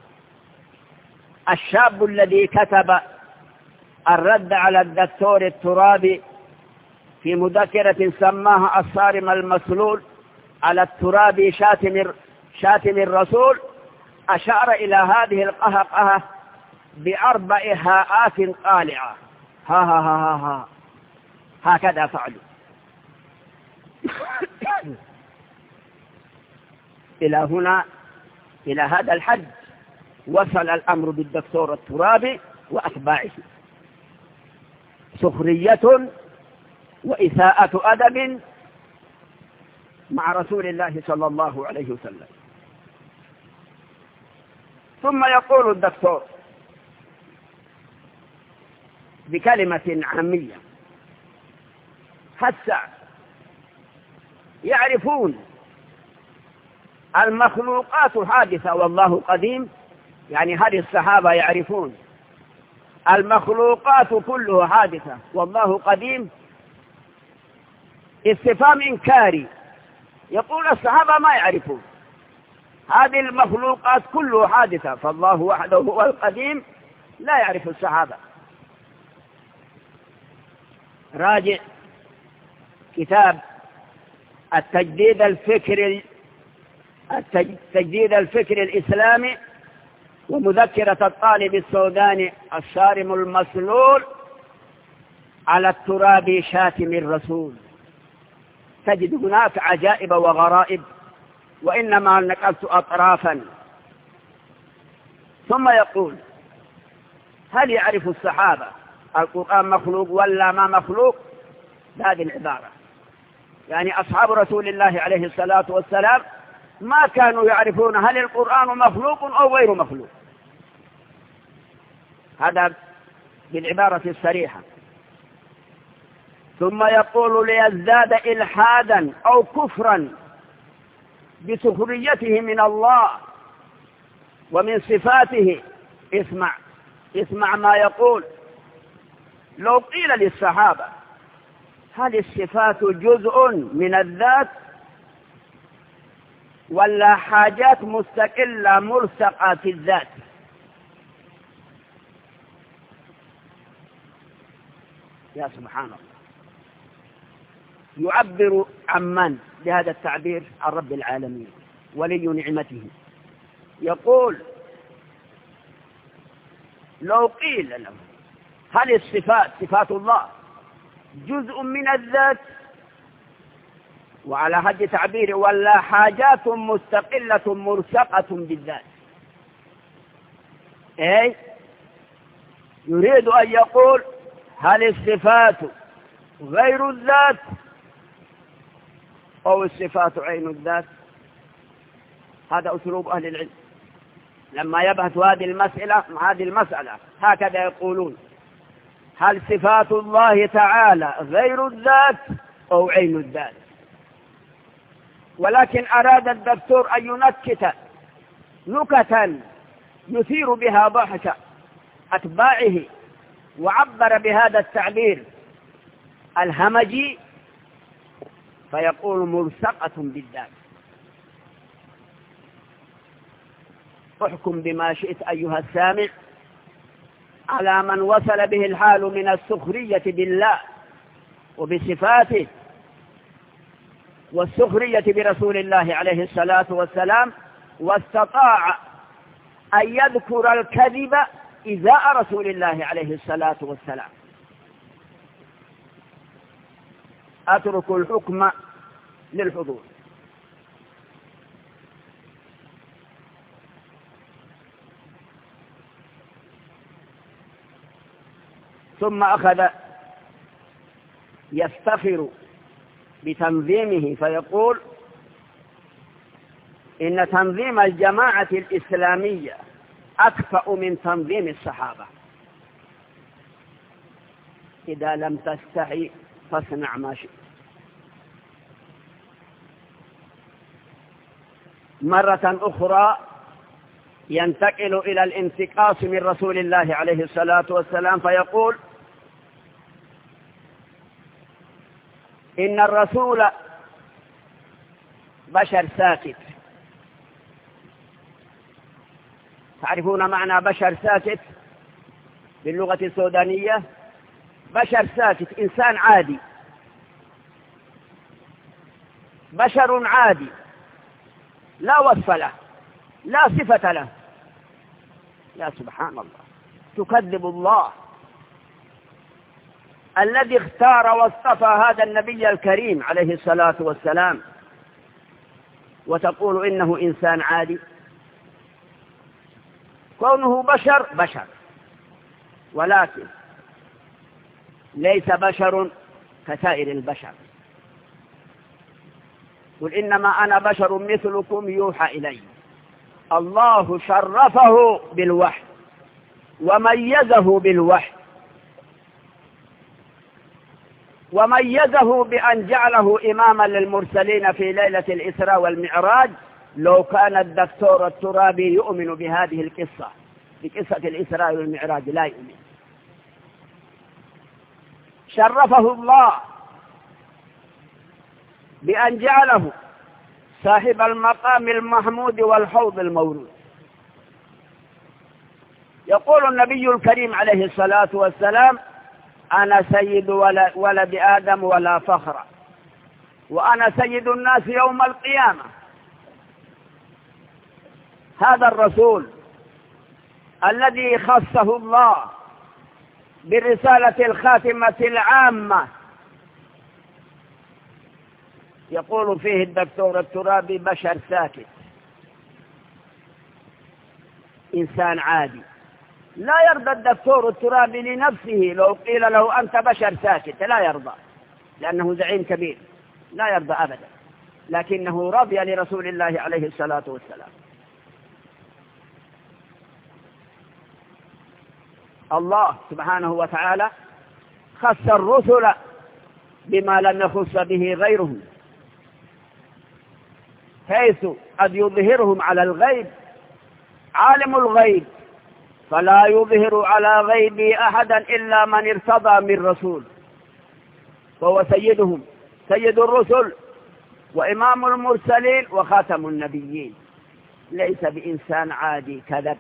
الشاب الذي كتب الرد على الدكتور الترابي في مذكرة سماها الصارم المسلول على الترابي شاتم شاتم الرسول أشار إلى هذه القهقهة بأربع هاءات قالعة. ها ها ها ها ها هكذا فعلوا. إلى هنا، إلى هذا الحد وصل الأمر بالدكتور الترابي وأتباعه. سخرية وإساءة أدب مع رسول الله صلى الله عليه وسلم. ثم يقول الدكتور بكلمة عامية هسع يعرفون المخلوقات حادثة والله قديم. يعني هذه الصحابة يعرفون المخلوقات كلها حادثة والله قديم. استفهام إنكاري. يقول الصحابة ما يعرفون هذه المخلوقات كلها حادثة فالله وحده هو القديم. لا يعرف الصحابة. راجع كتاب التجديد الفكري التجديد الفكري الإسلامي ومذكرة الطالب السوداني الصارم المسلول على الترابي شاتم الرسول. تجد هناك عجائب وغرائب، وإنما نقلت أطرافا. ثم يقول هل يعرف الصحابة القرآن مخلوق ولا ما مخلوق؟ هذه العبارة يعني أصحاب رسول الله عليه الصلاة والسلام ما كانوا يعرفون هل القرآن مخلوق أو غير مخلوق. هذا بالعبارة الصريحة. ثم يقول ليزداد إلحادا أو كفرا بسخريته من الله ومن صفاته. اسمع اسمع ما يقول: لو قيل للصحابة هل الصفات جزء من الذات ولا حاجات مستقلة ملصقة في الذات؟ يا سبحان الله، يعبر عمن بهذا التعبير عن رب العالمين ولي نعمته. يقول: لو قيل له هل الصفات صفات الله جزء من الذات، وعلى هذا تعبير ولا حاجات مستقلة ملصقة بالذات، أي يريد أن يقول هل الصفات غير الذات أو الصفات عين الذات؟ هذا أسلوب أهل العلم لما يبحثوا هذه المسألة هذه المسألة هكذا يقولون: هل صفات الله تعالى غير الذات أو عين الذات؟ ولكن أراد الدكتور أن ينكت نكتا يثير بها ضحك أتباعه، وعبر بهذا التعبير الهمجي فيقول: ملصقة بالذات. احكم بما شئت أيها السامع على من وصل به الحال من السخرية بالله وبصفاته والسخرية برسول الله عليه الصلاة والسلام، واستطاع أن يذكر الكذب إزاء رسول الله عليه الصلاة والسلام. أترك الحكم للحضور. ثم أخذ يفتخر بتنظيمه فيقول: إن تنظيم الجماعة الإسلامية أكفأ من تنظيم الصحابة. إذا لم تستحي فاصنع ما شئت. مرة أخرى ينتقل إلى الانتقاص من رسول الله عليه الصلاة والسلام فيقول: إن الرسول بشر ساكت. تعرفون معنى بشر ساكت باللغة السودانية؟ بشر ساكت إنسان عادي، بشر عادي لا وصف له لا صفة له. يا سبحان الله، تكذب الله الذي اختار واصطفى هذا النبي الكريم عليه الصلاة والسلام، وتقول إنه إنسان عادي. كونه بشر بشر، ولكن ليس بشر كسائر البشر. قل إنما أنا بشر مثلكم يوحى إلي. الله شرفه بالوحي وميزه بالوحي، وميزه بأن جعله إماما للمرسلين في ليلة الإسراء والمعراج. لو كان الدكتور الترابي يؤمن بهذه القصة، بقصة الإسراء والمعراج، لا يؤمن. شرفه الله بأن جعله صاحب المقام المحمود والحوض المورود. يقول النبي الكريم عليه الصلاة والسلام: أنا سيد ولد آدم ولا فخر، وأنا سيد الناس يوم القيامة. هذا الرسول الذي خصه الله بالرسالة الخاتمة العامة يقول فيه الدكتور الترابي: بشر ساكت، إنسان عادي. لا يرضى الدكتور الترابي لنفسه لو قيل له أنت بشر ساكت، لا يرضى، لأنه زعيم كبير لا يرضى أبدا، لكنه رضي لرسول الله عليه الصلاة والسلام. الله سبحانه وتعالى خص الرسل بما لم يخص به غيرهم، حيث قد يظهرهم على الغيب. عالم الغيب فلا يظهر على غيبه أحدا إلا من ارتضى من رسول، وهو سيدهم، سيد الرسل وإمام المرسلين وخاتم النبيين، ليس بإنسان عادي كذب.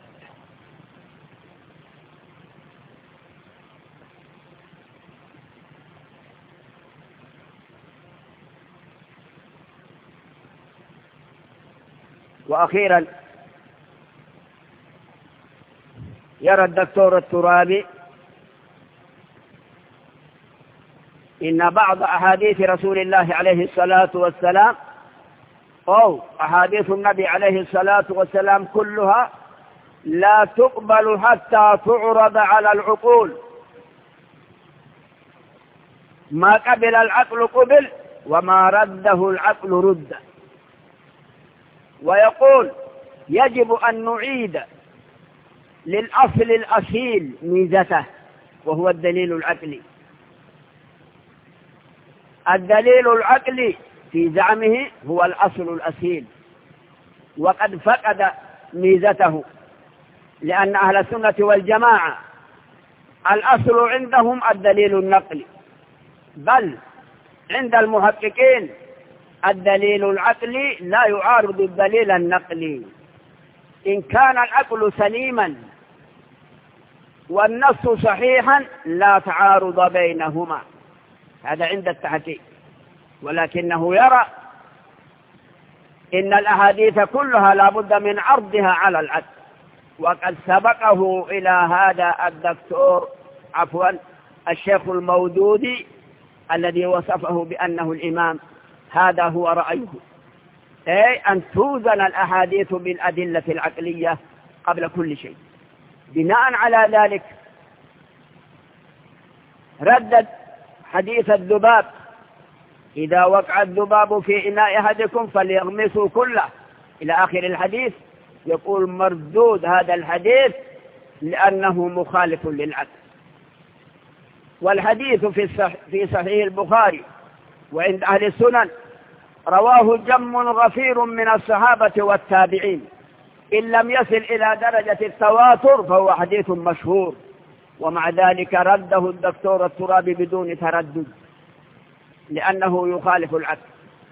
وأخيرا يرى الدكتور الترابي إن بعض أحاديث رسول الله عليه الصلاة والسلام أو أحاديث النبي عليه الصلاة والسلام كلها لا تقبل حتى تعرض على العقول، ما قبل العقل قبل وما رده العقل رد. ويقول يجب أن نعيد للأصل الأصيل ميزته، وهو الدليل العقلي. الدليل العقلي في زعمه هو الأصل الأصيل، وقد فقد ميزته، لأن أهل السنة والجماعة الأصل عندهم الدليل النقلي، بل عند المحققين الدليل العقلي لا يعارض الدليل النقلي إن كان العقل سليما والنص صحيحا لا تعارض بينهما. هذا عند التحقيق. ولكنه يرى إن الأحاديث كلها لا بد من عرضها على العقل، وقد سبقه إلى هذا الدكتور عفوا الشيخ المودودي الذي وصفه بأنه الإمام. هذا هو رأيه، أي أن توزن الأحاديث بالأدلة العقلية قبل كل شيء. بناء على ذلك ردد حديث الذباب: إذا وقع الذباب في إناء أحدكم فليغمسوا كله، إلى آخر الحديث. يقول مردود هذا الحديث لأنه مخالف للعقل. والحديث في صحيح البخاري وعند أهل السنن رواه جم غفير من الصحابة والتابعين، إن لم يصل إلى درجة التواتر فهو حديث مشهور، ومع ذلك رده الدكتور الترابي بدون تردد لأنه يخالف العقل.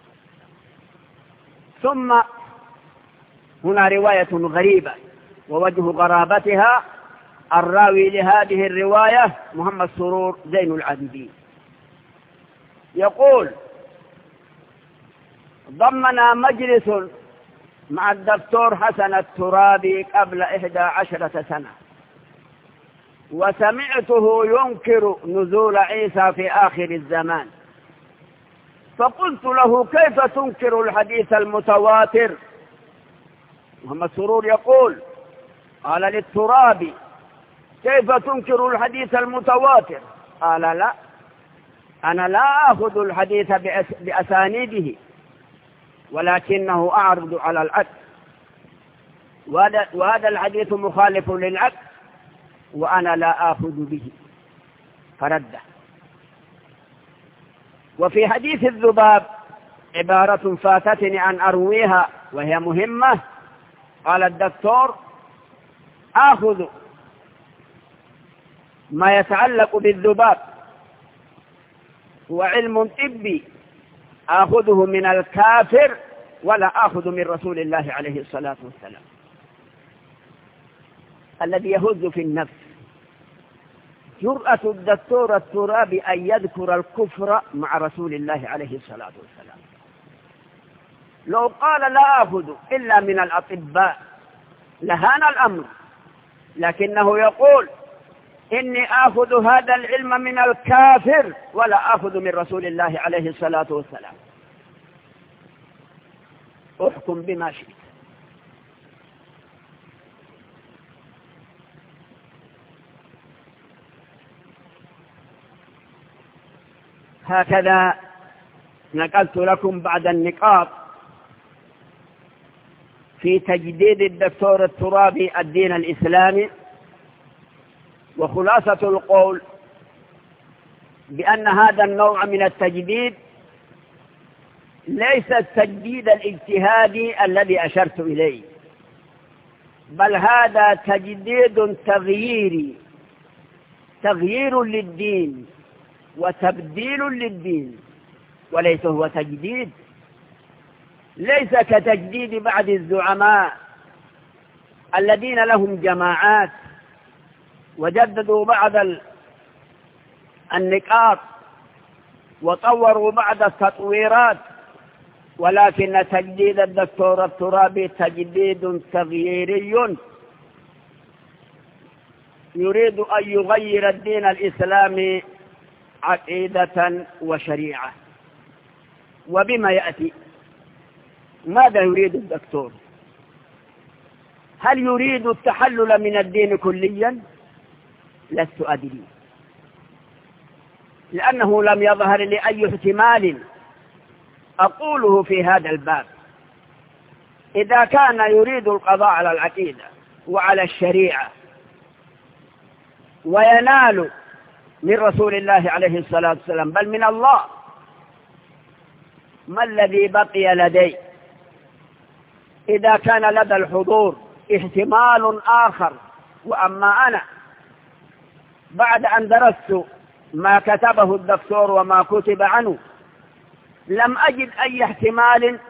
ثم هنا رواية غريبة، ووجه غرابتها الراوي لهذه الرواية محمد سرور زين العابدين، يقول: ضمنا مجلس مع الدكتور حسن الترابي قبل إحدى عشرة سنة، وسمعته ينكر نزول عيسى في آخر الزمان، فقلت له: كيف تنكر الحديث المتواتر؟ محمد سرور يقول: قال للترابي: كيف تنكر الحديث المتواتر؟ قال: لا، أنا لا أخذ الحديث بأسانيده، ولكنه أعرض على العقل، وهذا الحديث مخالف للعقل وأنا لا أخذ به، فرده. وفي حديث الذباب عبارة فاتتني أن أرويها وهي مهمة. قال الدكتور: آخذ ما يتعلق بالذباب وعلم طبي آخذه من الكافر ولا آخذ من رسول الله عليه الصلاة والسلام. الذي يهز في النفس جرأة الدكتور الترابي أن يذكر الكفر مع رسول الله عليه الصلاة والسلام. لو قال لا أخذ إلا من الأطباء لهان الأمر، لكنه يقول: إني آخذ هذا العلم من الكافر ولا آخذ من رسول الله عليه الصلاة والسلام. احكم بما شئت. هكذا نقلت لكم بعد النقاط في تجديد الدكتور الترابي الدين الإسلامي. وخلاصة القول بأن هذا النوع من التجديد ليس التجديد الاجتهادي الذي أشرت إليه، بل هذا تجديد تغييري، تغيير للدين وتبديل للدين، وليس هو تجديد، ليس كتجديد بعض الزعماء الذين لهم جماعات وجددوا بعض النقاط وطوروا بعض التطويرات، ولكن تجديد الدكتور الترابي تجديد تغييري يريد أن يغير الدين الإسلامي عقيدة وشريعة. وبما يأتي؟ ماذا يريد الدكتور؟ هل يريد التحلل من الدين كليا؟ لست أدري، لأنه لم يظهر لي أي احتمال أقوله في هذا الباب. إذا كان يريد القضاء على العقيدة وعلى الشريعة وينال من رسول الله عليه الصلاة والسلام بل من الله، ما الذي بقي لدي؟ إذا كان لدى الحضور احتمال آخر، وأما أنا بعد أن درست ما كتبه الدكتور وما كتب عنه لم أجد أي احتمال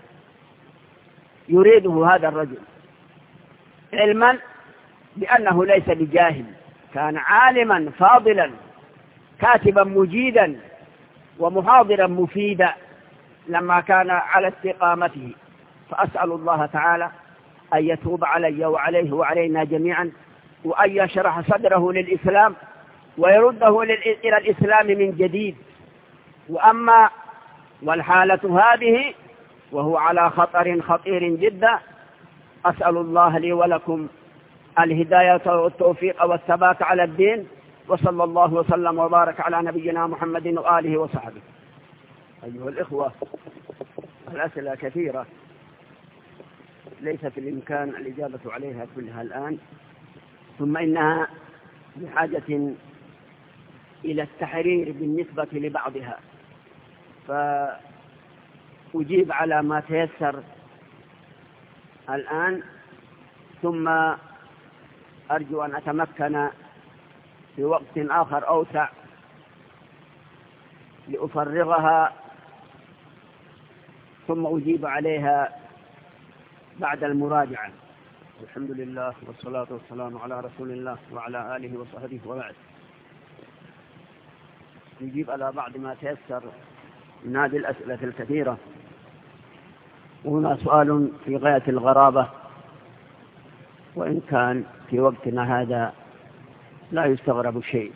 يريده هذا الرجل، علما بأنه ليس بجاهل، كان عالما فاضلا كاتبا مجيدا ومحاضرا مفيدا لما كان على استقامته. فأسأل الله تعالى أن يتوب علي وعليه وعلينا جميعا، وأن يشرح صدره للإسلام ويرده إلى الإسلام من جديد. وأما والحالة هذه وهو على خطر خطير جدا، أسأل الله لي ولكم الهداية والتوفيق والثبات على الدين، وصلى الله وسلم وبارك على نبينا محمد وآله وصحبه. أيها الإخوة، الأسئلة كثيرة ليس في الإمكان الإجابة عليها كلها الآن، ثم إنها بحاجة إلى التحرير بالنسبة لبعضها، فأجيب على ما تيسر الآن، ثم أرجو أن أتمكن في وقت آخر أوسع لأفرغها ثم أجيب عليها بعد المراجعة. الحمد لله والصلاة والسلام على رسول الله وعلى آله وصحبه وبعد. نجيب على بعض ما تيسر من هذه الأسئلة الكثيرة. وهنا سؤال في غاية الغرابة، وإن كان في وقتنا هذا لا يستغرب شيء.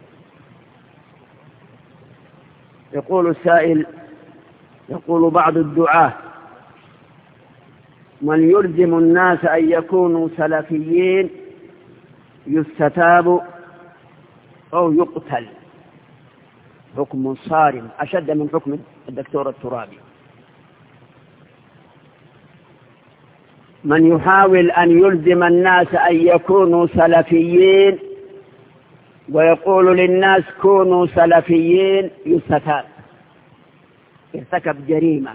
يقول السائل: يقول بعض الدعاة: من يلزم الناس أن يكونوا سلفيين يستتاب أو يقتل، حكم صارم أشد من حكم الدكتور الترابي. من يحاول أن يلزم الناس أن يكونوا سلفيين ويقول للناس كونوا سلفيين يستتاب، ارتكب جريمة،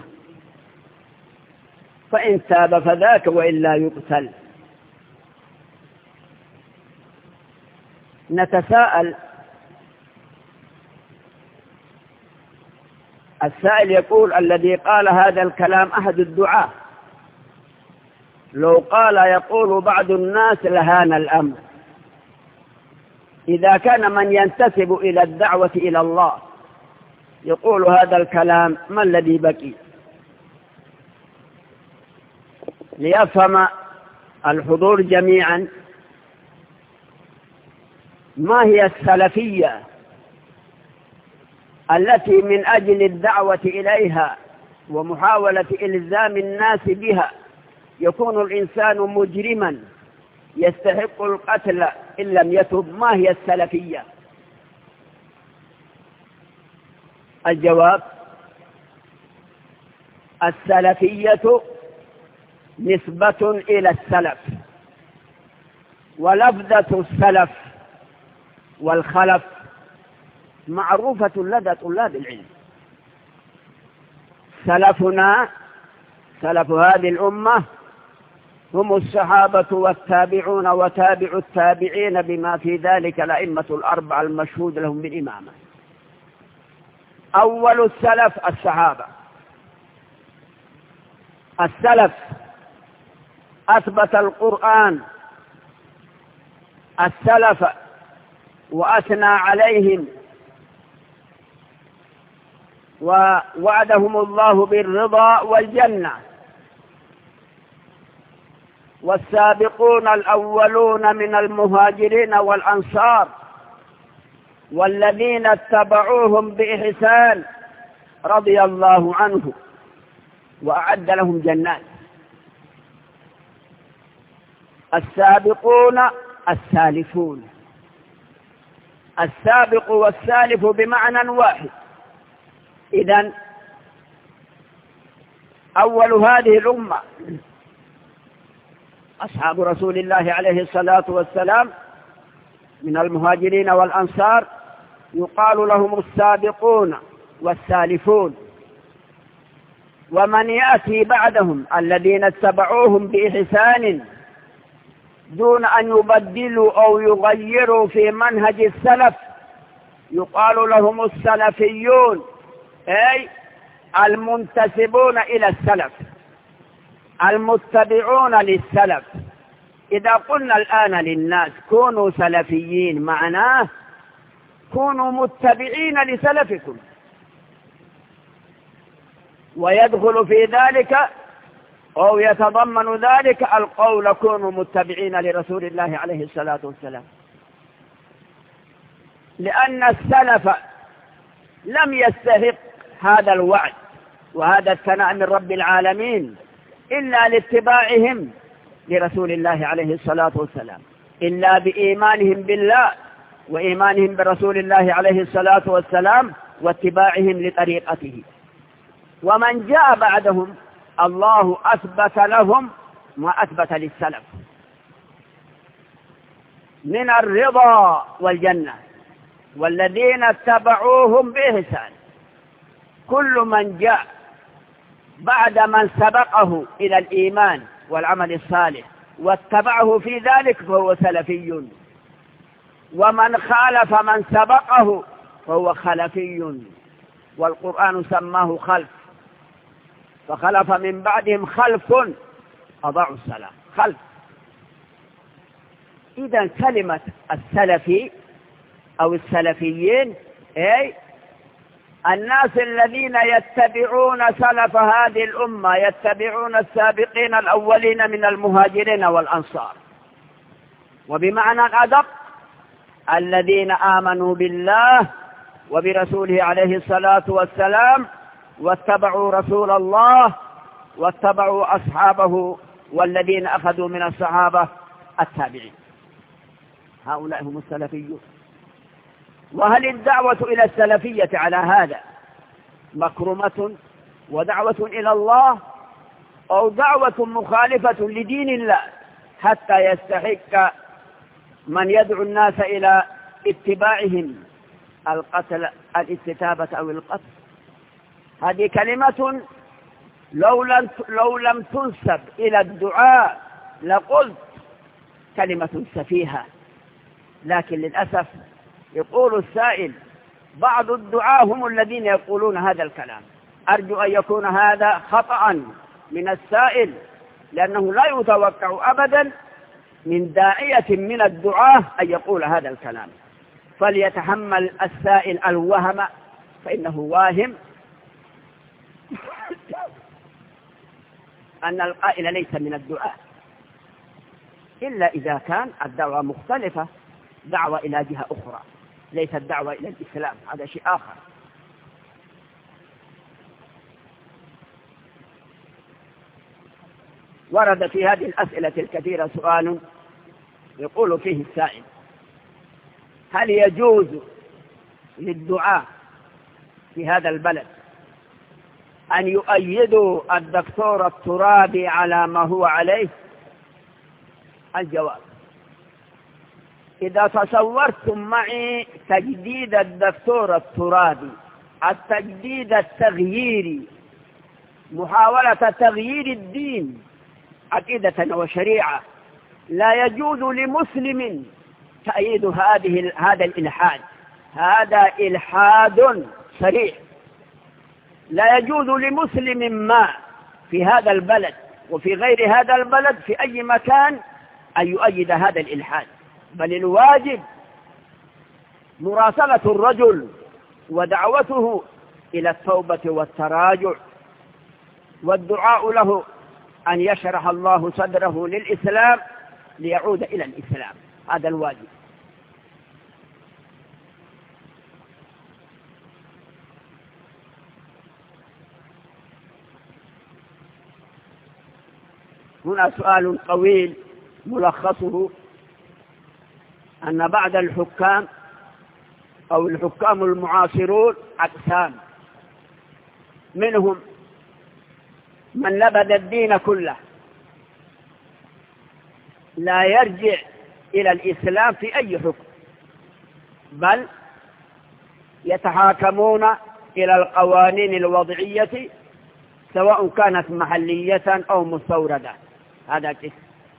فإن تاب فذاك وإلا يقتل. نتساءل، السائل يقول: الذي قال هذا الكلام أحد الدعاة، لو قال يقول بعض الناس لهان الأمر. إذا كان من ينتسب إلى الدعوة إلى الله يقول هذا الكلام، ما الذي بقي؟ ليفهم الحضور جميعا ما هي السلفية التي من أجل الدعوة إليها ومحاولة إلزام الناس بها يكون الإنسان مجرما يستحق القتل إن لم يتب. ما هي السلفية؟ الجواب: السلفية نسبة إلى السلف، ولفظة السلف والخلف معروفة لدى طلاب العلم. سلفنا سلف هذه الأمة هم الصحابة والتابعون وتابع التابعين بما في ذلك الأئمة الأربعة المشهود لهم بالإمامة. أول السلف الصحابة. السلف أثبت القرآن السلف وأثنى عليهم ووعدهم الله بالرضا والجنة. والسابقون الأولون من المهاجرين والأنصار والذين اتبعوهم بإحسان رضي الله عنه وأعد لهم جنات. السابقون السالفون. السابق والسالف بمعنى واحد. إذن أول هذه الأمة أصحاب رسول الله عليه الصلاة والسلام من المهاجرين والأنصار يقال لهم السابقون والسالفون. ومن يأتي بعدهم الذين اتبعوهم بإحسان دون أن يبدلوا أو يغيروا في منهج السلف يقال لهم السلفيون، أي المنتسبون إلى السلف المتبعون للسلف. إذا قلنا الآن للناس كونوا سلفيين معناه كونوا متبعين لسلفكم، ويدخل في ذلك أو يتضمن ذلك القول كونوا متبعين لرسول الله عليه الصلاة والسلام، لأن السلف لم يستحق هذا الوعد وهذا الثناء من رب العالمين إلا لاتباعهم لرسول الله عليه الصلاة والسلام، إلا بإيمانهم بالله وإيمانهم برسول الله عليه الصلاة والسلام واتباعهم لطريقته. ومن جاء بعدهم الله أثبت لهم ما أثبت للسلف من الرضا والجنة والذين اتبعوهم بإحسان. كل من جاء بعد من سبقه إلى الإيمان والعمل الصالح واتبعه في ذلك فهو سلفي، ومن خالف من سبقه فهو خلفي. والقرآن سماه خلف، فخلف من بعدهم خلف أضاعوا الصلاة. خلف. إذا كلمة السلفي أو السلفيين أي الناس الذين يتبعون سلف هذه الأمة، يتبعون السابقين الأولين من المهاجرين والأنصار. وبمعنى الأدق الذين آمنوا بالله وبرسوله عليه الصلاة والسلام واتبعوا رسول الله واتبعوا أصحابه والذين أخذوا من الصحابة التابعين. هؤلاء هم السلفيون. وهل الدعوة إلى السلفية على هذا مكرمة ودعوة إلى الله أو دعوة مخالفة لدين الله حتى يستحق من يدعو الناس إلى اتباعهم القتل الاستتابة أو القتل؟ هذه كلمة لو لم, لو لم تنسب إلى الدعاء لقلت كلمة سفيهة، لكن للأسف يقول السائل بعض الدعاء هم الذين يقولون هذا الكلام. أرجو أن يكون هذا خطأ من السائل، لأنه لا يتوقع أبدا من داعية من الدعاء أن يقول هذا الكلام. فليتحمل السائل الوهم فإنه واهم أن القائل ليس من الدعاء، إلا إذا كان الدعوة مختلفة، دعوة إلى جهة أخرى ليست دعوة إلى الإسلام، هذا شيء آخر. ورد في هذه الأسئلة الكثيرة سؤال يقول فيه السائل: هل يجوز للدعاء في هذا البلد أن يؤيدوا الدكتور الترابي على ما هو عليه؟ الجواب: إذا تصورتم معي تجديد الدكتور الترابي، التجديد التغييري، محاولة تغيير الدين عقيدة وشريعة، لا يجوز لمسلم تأييد هذه هذا الإلحاد. هذا إلحاد صريح. لا يجوز لمسلم ما في هذا البلد وفي غير هذا البلد في أي مكان أن يؤيد هذا الإلحاد، بل الواجب مراسلة الرجل ودعوته إلى التوبة والتراجع والدعاء له أن يشرح الله صدره للإسلام ليعود إلى الإسلام. هذا الواجب. هنا سؤال طويل ملخصه أن بعض الحكام أو الحكام المعاصرون أقسام، منهم من لبد الدين كله لا يرجع إلى الإسلام في أي حكم، بل يتحاكمون إلى القوانين الوضعية سواء كانت محلية أو مستوردة. هذا قسم.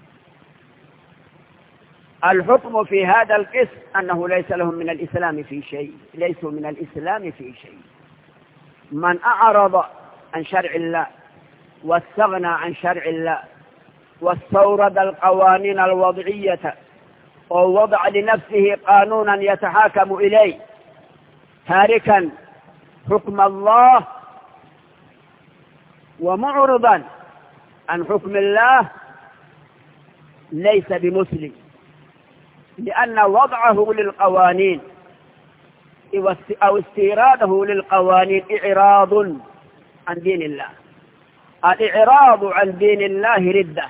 الحكم في هذا القسم أنه ليس لهم من الإسلام في شيء، ليسوا من الإسلام في شيء. من أعرض عن شرع الله واستغنى عن شرع الله واستورد القوانين الوضعية ووضع لنفسه قانونا يتحاكم إليه تاركا حكم الله ومعرضا عن حكم الله ليس بمسلم، لأن وضعه للقوانين أو استيراده للقوانين إعراض عن دين الله. الإعراض عن دين الله ردة.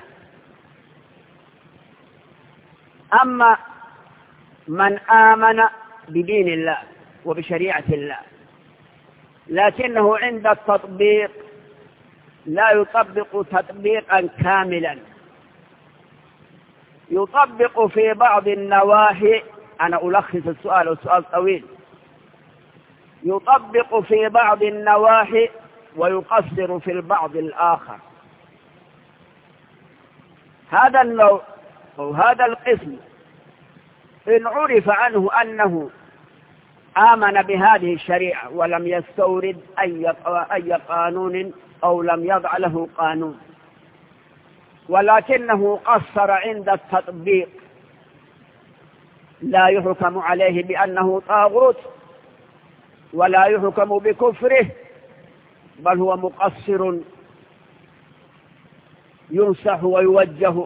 أما من آمن بدين الله وبشريعة الله لكنه عند التطبيق لا يطبق تطبيقا كاملا، يطبق في بعض النواحي. أنا ألخص السؤال والسؤال طويل. يطبق في بعض النواحي ويقصر في البعض الآخر. هذا النوع أو هذا القسم إن عرف عنه أنه آمن بهذه الشريعة ولم يستورد أي أي قانون أو لم يضع له قانون، ولكنه قصر عند التطبيق، لا يحكم عليه بأنه طاغوت ولا يحكم بكفره، بل هو مقصر ينصح ويوجه.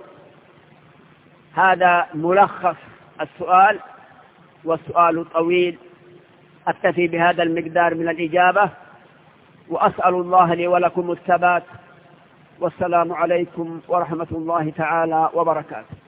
هذا ملخص السؤال، والسؤال طويل. أكتفي بهذا المقدار من الإجابة، وأسأل الله لي ولكم الثبات. والسلام عليكم ورحمة الله تعالى وبركاته.